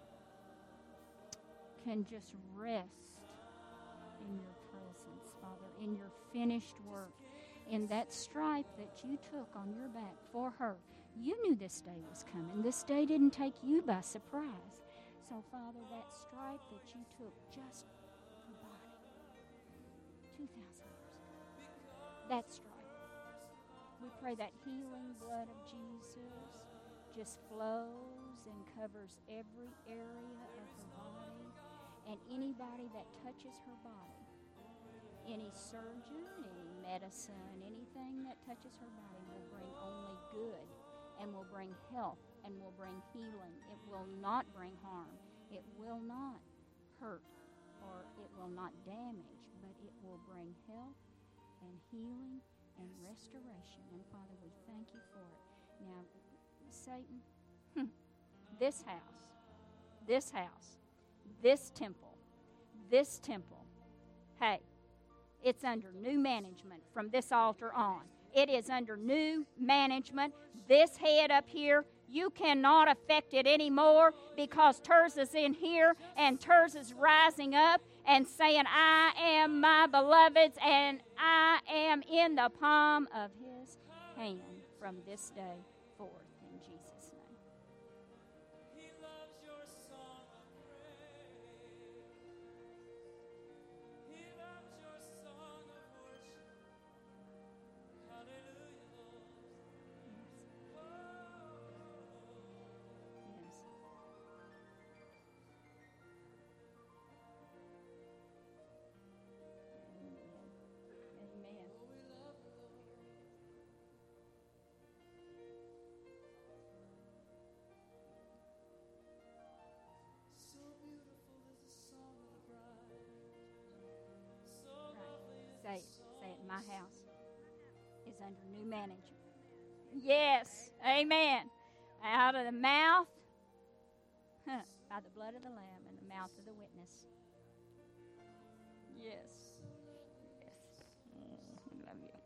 God, can just rest in your presence, Father, in your finished work, in that stripe that you took on your back for her. You knew this day was coming. This day didn't take you by surprise. So, Father, that stripe that you took just for Bonnie two thousand years ago, that stripe, we pray that healing blood of Jesus just flows and covers every area of her body, and anybody that touches her body, any surgeon, any medicine, anything that touches her body will bring only good and will bring health and will bring healing. It will not bring harm. It will not hurt or it will not damage, but it will bring health and healing and restoration. And Father, we thank you for it. Now, Satan, this house, this house, this temple, this temple, hey, it's under new management from this altar on. It is under new management. This head up here, you cannot affect it anymore because Terza's in here and Terza's rising up and saying, I am my beloved's and I am in the palm of his hand from this day forth. In Jesus' name. He loves your song of praise. He loves your song of worship. Hallelujah, Lord. Oh, Yes. Amen. Amen. we love you, Lord. So beautiful is the song of the bride. So lovely is Say the it. song. Say it. My house is under new management. Yes. Amen. Out of the mouth, huh, by the blood of the Lamb and the mouth of the witness. Yes. Yes. Mm, love you.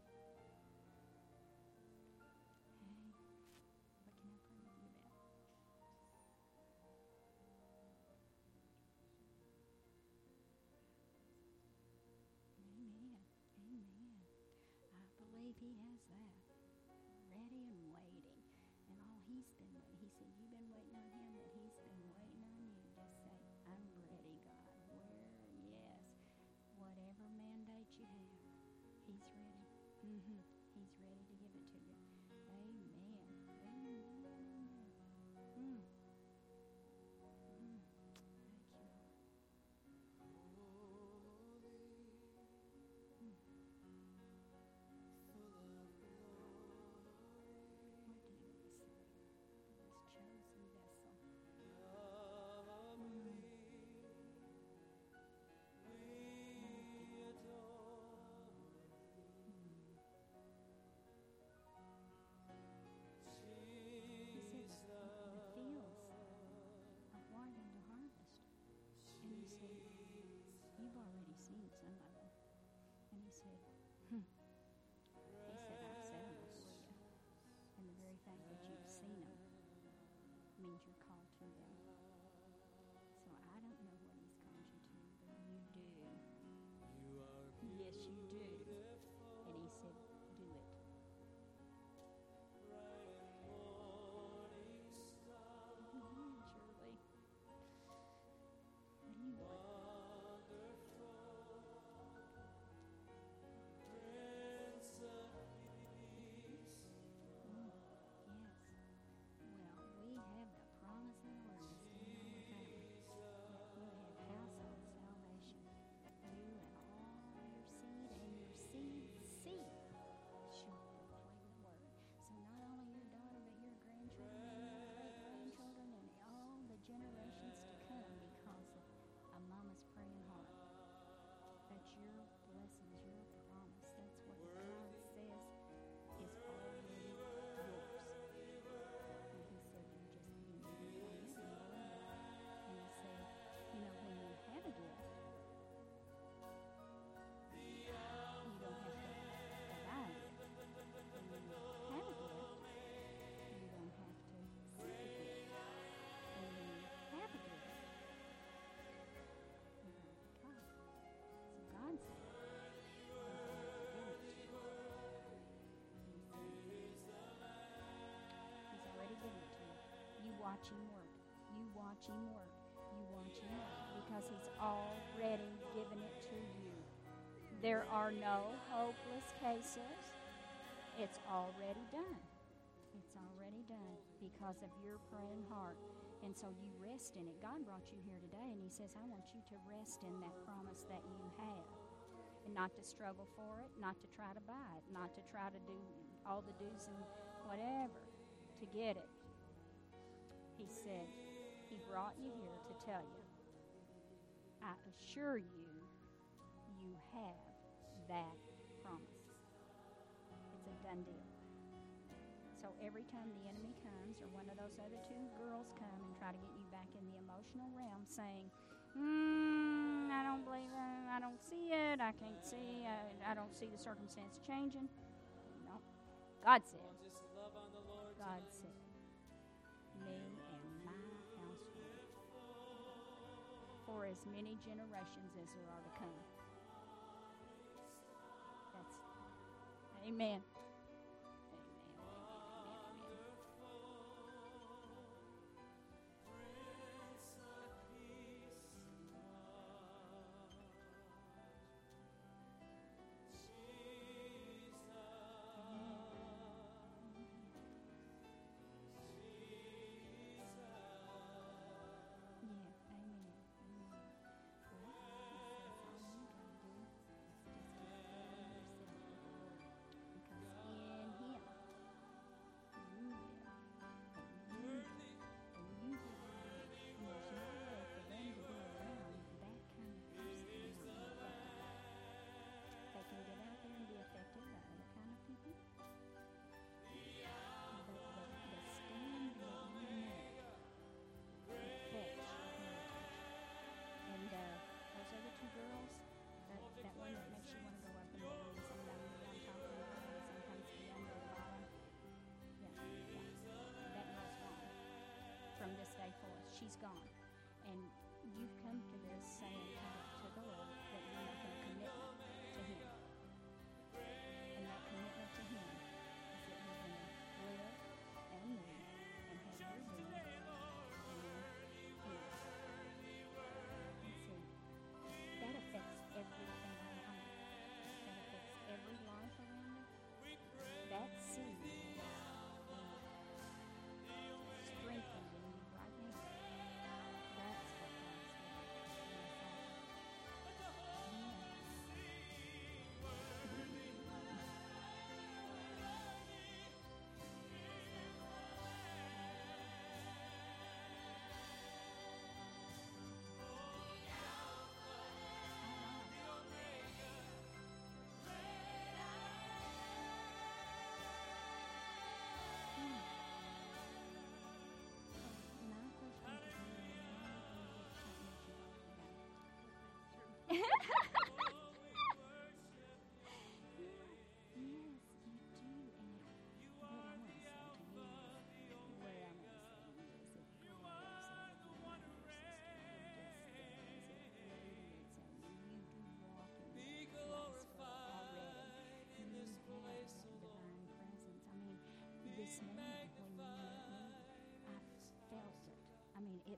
Hey, what can I pray with you about? Amen. Amen. I believe he has that, ready and waiting. And all he's been waiting, he said, you've been waiting on him, but he's been waiting on you. Just say, I'm ready, God. Where, yes, whatever mandate you have, he's ready. Mm-hmm. He's ready to give it to you. Amen. Amen. Amen. Mm. Mm. Thank you, Lord. Mm. What do you want to say to this chosen vessel? Mm. He said the, the fields are white into harvest. And he said, you've already seen some of them. And he said, hmm. He said, I've set them before you. And the very fact that you've seen them means you're called to them. So I don't know what he's called you to, but you do. Yes, you do. And he said, do it. Amen, Shirley. What do you want? Mm, yes. Well, we have the promise of the Lord to stand on the family. That you have household salvation. You and all your seed and your seed's seed shall proclaim the word. So not only your daughter, but your grandchildren and your great-grandchildren and all the generations to come because of a mama's praying heart. That's your blessings, your promise. That's what God says is already yours. And he said, you just be moving from it and believe it. And he said, you know, when you have a gift, you don't have to provide it. When you have a gift, you don't have to seek a gift. And when you have a gift, you don't have to try. So God said, He's already given it to you. You watch him work. You watch him work. You watch him work. Because he's already given it to you. There are no hopeless cases. It's already done. It's already done because of your praying heart. And so you rest in it. God brought you here today, and he says, I want you to rest in that promise that you have. And not to struggle for it, not to try to buy it, not to try to do all the do's and whatever to get it. He said, he brought you here to tell you, I assure you, you have that promise. It's a done deal. So every time the enemy comes, or one of those other two girls come and try to get you back in the emotional realm saying, hmm, I don't believe it, I don't see it, I can't see, I, I don't see the circumstance changing. No. God said, God said, me and my household, for as many generations as there are to come. That's, amen.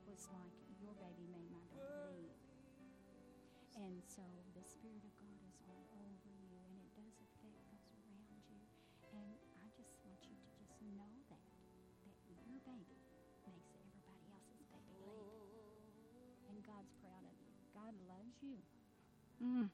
was like, your baby made my daughter leave. And so the Spirit of God is all over you, and it does affect those around you. And I just want you to just know that, that your baby makes everybody else's baby leave. And God's proud of you. God loves you. Mm.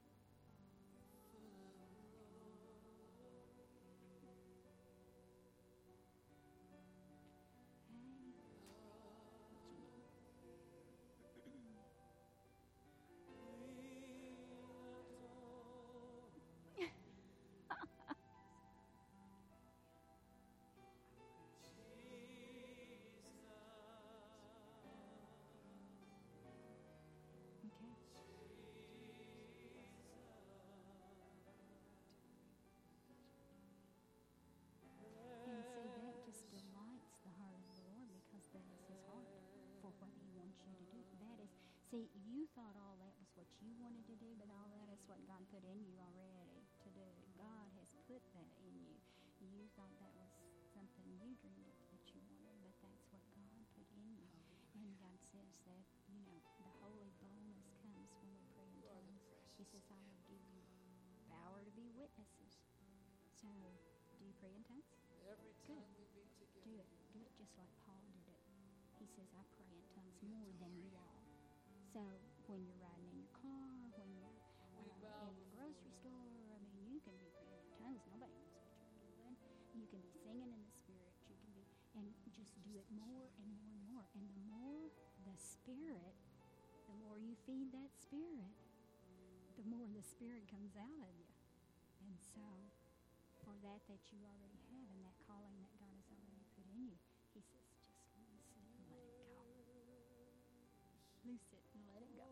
See, you thought all that was what you wanted to do, but all that is what God put in you already to do. God has put that in you. You thought that was something you dreamed of that you wanted, but that's what God put in you. And God says that, you know, the holy boldness comes when we pray in tongues. He says, I will give you power to be witnesses. So, do you pray in tongues? Every Good. time we meet together. Do it. Do it just like Paul did it. He says, I pray in tongues more than you all. So when you're riding in your car, when you're uh, in the grocery store, I mean, you can be praying in tongues. Nobody knows what you're doing. You can be singing in the Spirit. You can be, and just do it more and more and more. And the more the Spirit, the more you feed that Spirit, the more the Spirit comes out of you. And so for that that you already have and that calling that God has already put in you, He says, just loose it and let it go. Loose it and let it go.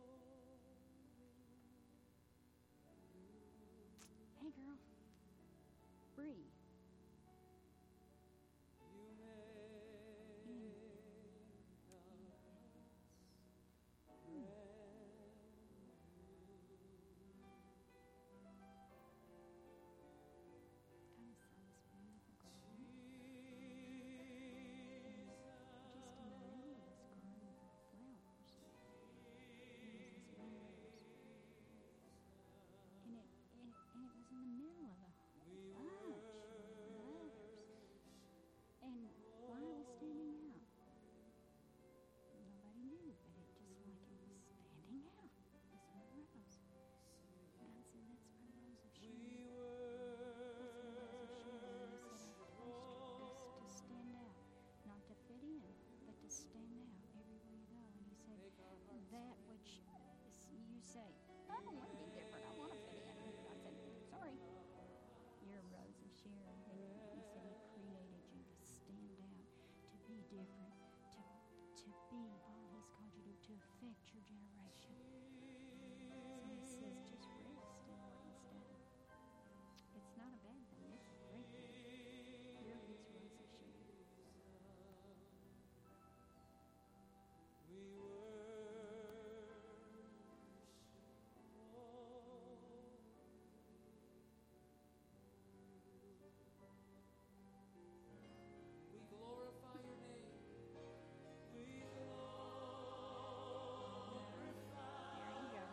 Hey, girl. Breathe. You made us brand new. God saw this beautiful girl. Jesus. Just in the middle of this garden of flowers, there was this blue rose. And it, it, and it was in the middle of a whole bunch of others. And why was standing out? Nobody knew, but it just like it was standing out. This one rose. God said, that's my rose of Sharon. We That's the rose of Sharon. And He said, I placed you this to stand out. Not to fit in, but to stand out everywhere you go. And He said, make our hearts that which is, you say, I don't want to be different. I want to fit in. And God said, sorry. You're a rose of Sharon. And He said He created you to stand out, to be different, to to be all He's called you to, to affect your generation. So He says, just rest in what He's done. It's not a bad thing. It's a great thing. You're His rose of Sharon. We worship. We glorify your name. We glorify There you go.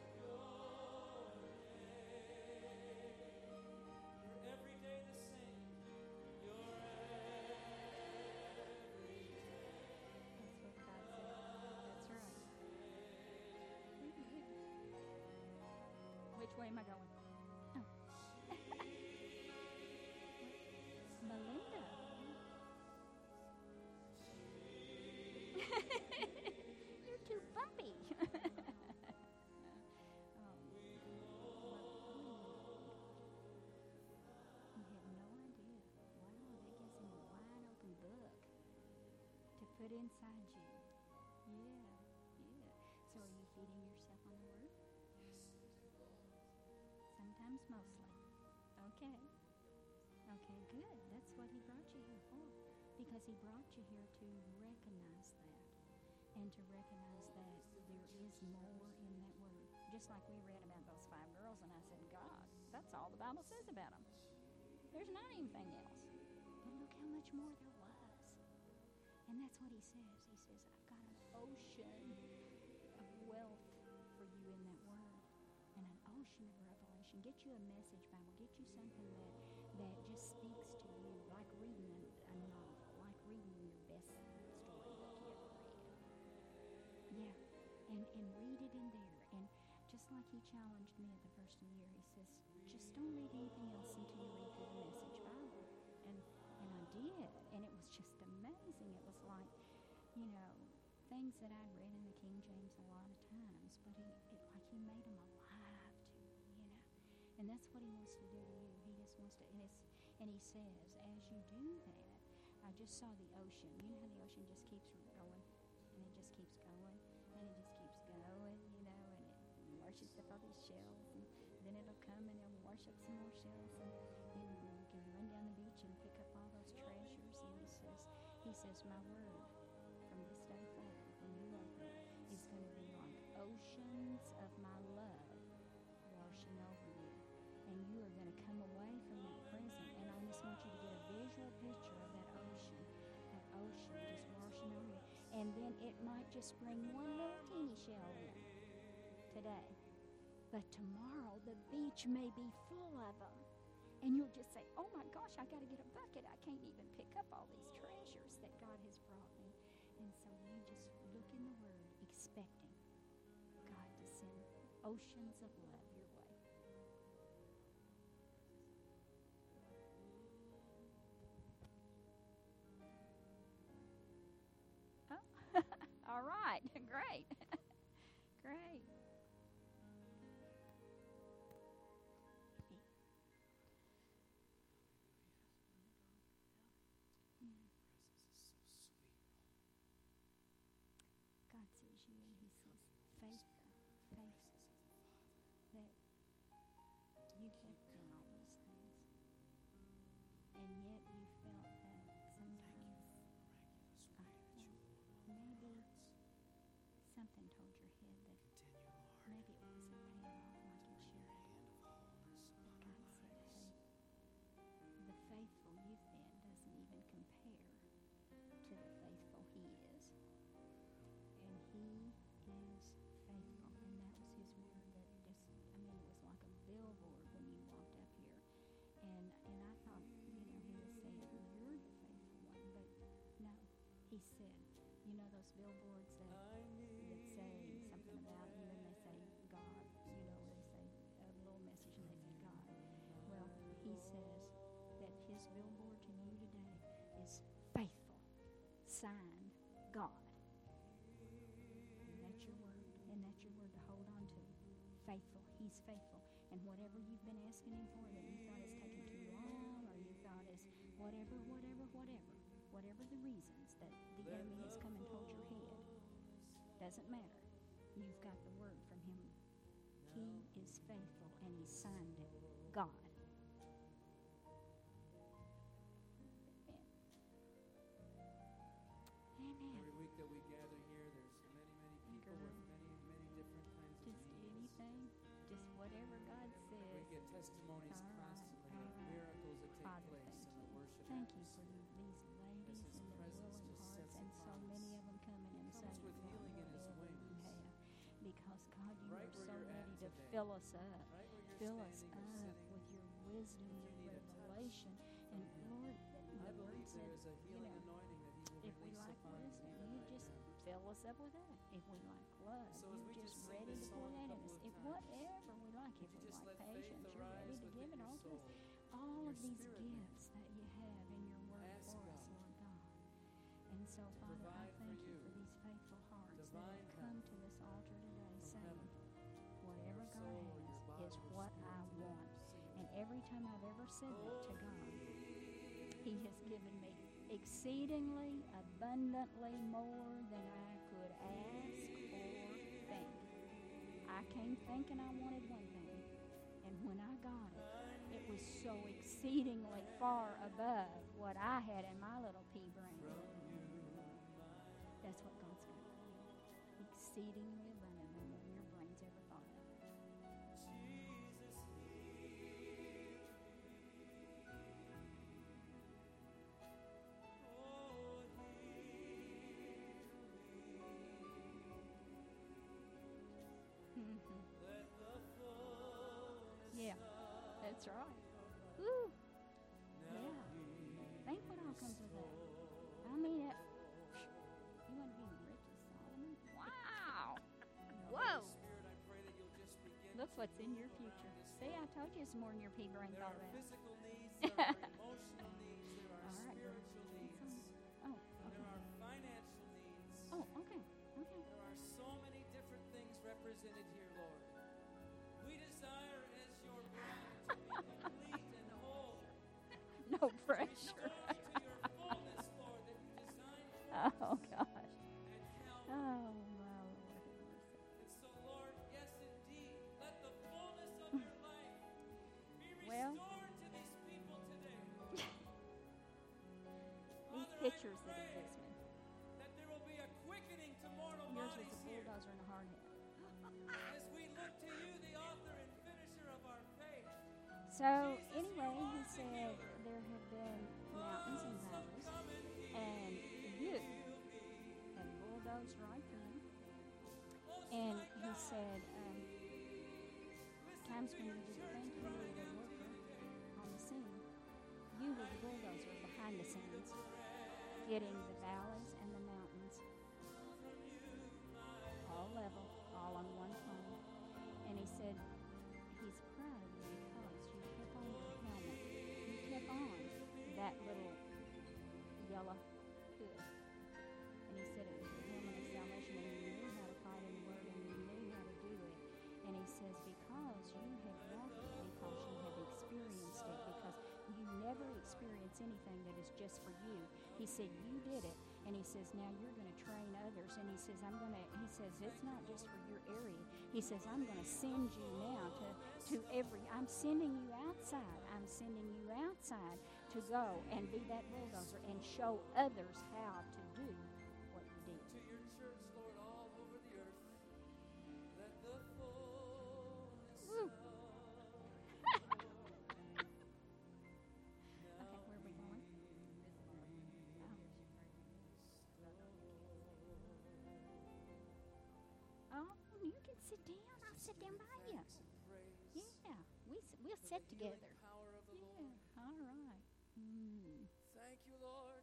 You're every day the same. You're That's what God said. That's right. Which way am I going? Oh. Melinda. You're too bumpy. oh. You have no idea. Wow, that gives him a wide open book to put inside you. Yeah, yeah. So are you feeding yourself on the Word? Sometimes, mostly. Okay. Okay, good. That's what He brought you here for. Because He brought you here to recognize that. And to recognize that there is more in that Word. Just like we read about those five girls, and I said, God, that's all the Bible says about them. There's not anything else. But look how much more there was. And that's what He says. He says, I've got an ocean of wealth for you in that word, and an ocean of revelation. Get you a message Bible. Get you something that, that just speaks to you, like reading a, a novel, like reading your best storybook you ever read. Yeah, and, and read it in there. And just like he challenged me at the first of the year, he says, just don't read anything else until you read through the Message Bible. And and I did, and it was just amazing. It was like, you know, things that I'd read in the King James a lot of times, but he, it, like he made them alive to me, you know. And that's what he wants to do to you. He just wants to, and it's, and he says, as you do that, I just saw the ocean. You know how the ocean just keeps going, and it just keeps going, and it just keeps going, you know, and it washes up all these shells, and then it'll come and it'll wash up some more shells, and, and you can run down the beach and pick up all those treasures. And he says, he says, my word from this day forward, when you open it, is going to be like oceans of my love washing over you. And you are going to come away from that prison, and I just want you to get a visual picture of that ocean, that ocean just washing over you. And then it might just bring one little teeny shell in today. But tomorrow, the beach may be full of them. And you'll just say, oh my gosh, I got to get a bucket. I can't even pick up all these treasures that God has brought me. And so you just look in the Word, expecting God to send oceans of love your way. Oh, all right. Great. Great. God sees you and he sees faithful, faithful, that you have done all those things. And yet you felt that sometimes uh, maybe something told your head that maybe it wasn't paying off like it should. But God said, hey, the faithful you've been doesn't even compare to the faithful he is. And he is faithful. And that was his word that just, I mean, it was like a billboard when you walked up here. And and I thought, you know, he was saying, you're the faithful one. But no, he said, you know those billboards that, that say something about you and they say God, you know, they say a little message and they say God. Well, he says that his billboard to you today is faithful, signed God. And that's your word, and that's your word to hold on to. Faithful, he's faithful. And whatever you've been asking him for that you thought is taking too long, or you thought is whatever, whatever, whatever, whatever the reasons that the enemy has come and told your head, doesn't matter. You've got the word from him. He is faithful, and he signed it, God. Amen. Amen. Every week that we gather here, there's many, many people Girl. with many, many different kinds of Just needs. anything, just whatever God We says. get testimonies All right, constantly all of right. miracles that take Father, place thank in the you. worship Thank you for atmosphere. these ladies His and their presence willing just hearts, sets and so upon many us. of them coming and Comes saying, with "Lord, healing in his whatever wings." you have." Because, God, you Right are where so you're at ready to today. fill us up. Right where you're Fill us standing or up sitting. with your wisdom, If you your need a touch revelation. And, from him, Lord, I the word believe said, there is a you healing know, anointing that he will if we release like upon you wisdom, even you right just now. fill us up with that. If we like love, So as you we just just sing ready this to pour song a that in couple us. of If times, whatever we like, would if you we just like let faith patience, you're arise ready to within give it your all to us. soul? All your of these spirit man. gifts that you have in your word Ask for us, God Lord God. And so, to Father, I provide for thank you you for these faithful hearts that divine have come help to this altar today from saying, heaven. whatever Your God soul, your has body, is your what spirit I today. want. Sing it And with every time I've ever said that to God, He has given me exceedingly abundantly more than I could ask or think. I came thinking I wanted one thing, and when I got it, it was so exceedingly far above what I had in my little pea brain. That's what God's got for you. Exceedingly abundantly more than your brain's ever thought of. That's right. Woo. Yeah. Think what all comes with that. I mean, it, you want to be rich as Solomon? Wow. Whoa. Spirit, I pray that you'll just begin Look to what's in your future. See, I told you it's more than your pea brain There thought are about. physical needs, there are emotional needs, there are All right, girl. spiritual That's needs, all. Oh, and there okay. are financial needs. Oh, okay. Okay. There are so many different things represented here, Lord. We desire as your bride to be complete and whole. No pressure. Restore to your fullness, Lord, that you designed for Oh, gosh. at Calvary. Oh, my Lord. have mercy. And so, Lord, yes, indeed, let the fullness of your life be Well- restored to these people today. These Father, pictures I that pray exist, man. that there will be a quickening to mortal Yours was bodies a here. bulldozer and a hard hat. As we look to you, the author and finisher of our faith. So, anyway, he said there have been mountains and valleys, and you have bulldozed right through. And he said, um, times when you didn't think you were the worker on the scene, you were the bulldozer behind the scenes, getting the valleys and the mountains all level, all on one plane. And he said, he's proud of you because you kept on the helmet. You kept on that little yellow hood. And he said it was the helmet of salvation, and you knew how to fight in the Word, and you knew how to do it. And he says, because you have walked it, because you have experienced it, because you never experience anything that is just for you. He said, you did it. And he says, now you're going to train others. And he says, I'm going to, he says, it's not just for your area. He says, I'm going to send you now to, to every, I'm sending you outside. I'm sending you outside to go and be that bulldozer and show others how to do what you did. To your church, Lord, all over the earth. Let the fullness Woo. of Okay, where are we going? Oh. Oh, you can sit down. I'll sit down by you. thanks and praise Yeah, we, s- we'll for sit the healing together. power of the Yeah, Lord. all right. Mm. Thank you, Lord.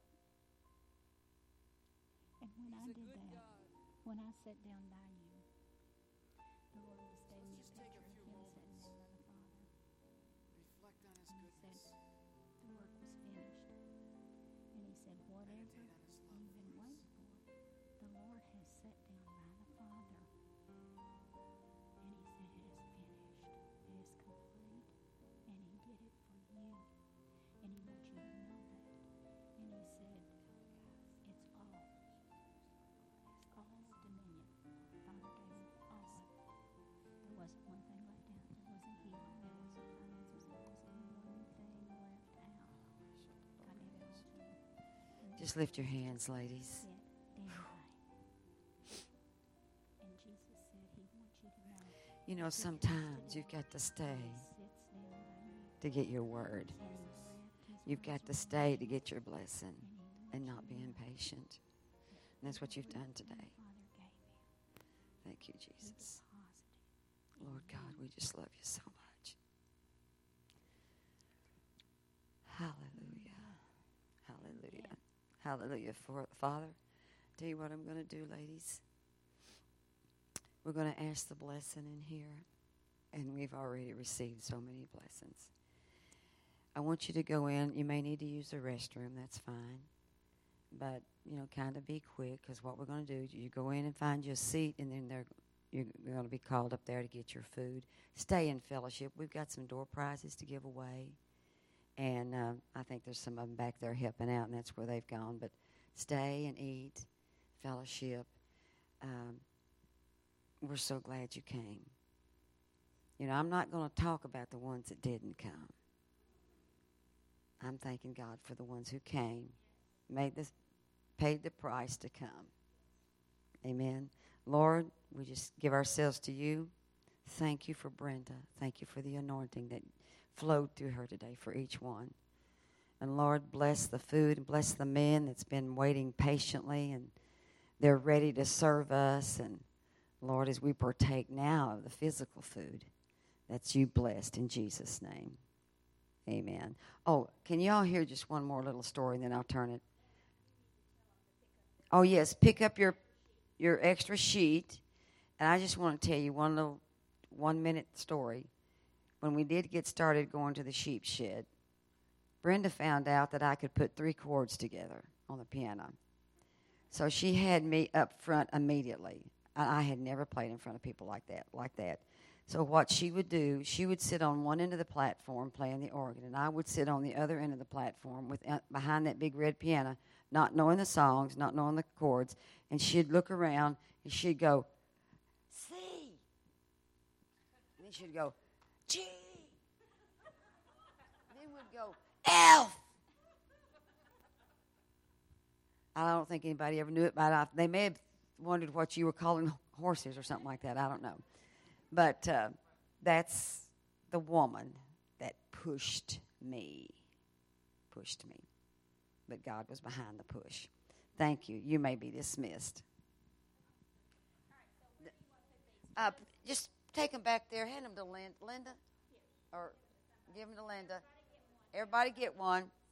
And when I He's a did good that, God. when I sat down by you, the Lord just gave me a Let's just take picture a of few him sitting moments. there by the Father. Reflect on his And he goodness. said, the work was finished. And he said, whatever Meditate on his love you've been for us. waiting for, the Lord has sat down by the Father. And he said, it is finished. It is complete. And he did it for you. And he wants you to know that. And he said, it's all. It's all dominion. Father gave him all of it. There wasn't one thing left out. There wasn't healing. There wasn't finances. There wasn't one thing left out. I gave it all to you. And Just lift your hands, ladies. said, down by. And Jesus said he wants you to know. You know, sometimes you've got to stay He sits down by you. to get your word. And he wrapped his You've got arms to around stay you, to get your blessing and he wants and you not to be know impatient. that And that's what you've done everything today. the Father gave him, Thank you, he Jesus. deposited. Lord God, we just love you so much. Hallelujah. Hallelujah. Hallelujah. For Father, tell you what I'm going to do, ladies. We're going to ask the blessing in here, and we've already received so many blessings. I want you to go in. You may need to use the restroom. That's fine. But, you know, kind of be quick, because what we're going to do, you go in and find your seat, and then they're you're going to be called up there to get your food. Stay in fellowship. We've got some door prizes to give away. And uh, I think there's some of them back there helping out, and that's where they've gone. But stay and eat, fellowship. Um, we're so glad you came. You know, I'm not going to talk about the ones that didn't come. I'm thanking God for the ones who came, made this, paid the price to come. Amen. Lord, we just give ourselves to you. Thank you for Brenda. Thank you for the anointing that flowed through her today for each one. And Lord, bless the food and bless the men that's been waiting patiently, and they're ready to serve us. And Lord, as we partake now of the physical food, That's you blessed in Jesus' name. Amen. Oh, can you all hear just one more little story, and then I'll turn it? Oh, yes. Pick up your your extra sheet, and I just want to tell you one little one-minute story. When we did get started going to the sheep shed, Brenda found out that I could put three chords together on the piano. So she had me up front immediately. I had never played in front of people like that, like that. So what she would do, she would sit on one end of the platform playing the organ, and I would sit on the other end of the platform with uh, behind that big red piano, not knowing the songs, not knowing the chords, and she'd look around and she'd go, C. And then she'd go, G. And then we'd go, F. I don't think anybody ever knew it, but I, they may have wondered what you were calling horses or something like that. I don't know. But uh, that's the woman that pushed me. Pushed me. But God was behind the push. Thank you. You may be dismissed. Uh, just take them back there. Hand them to Linda. Linda? Or give them to Linda. Everybody get one.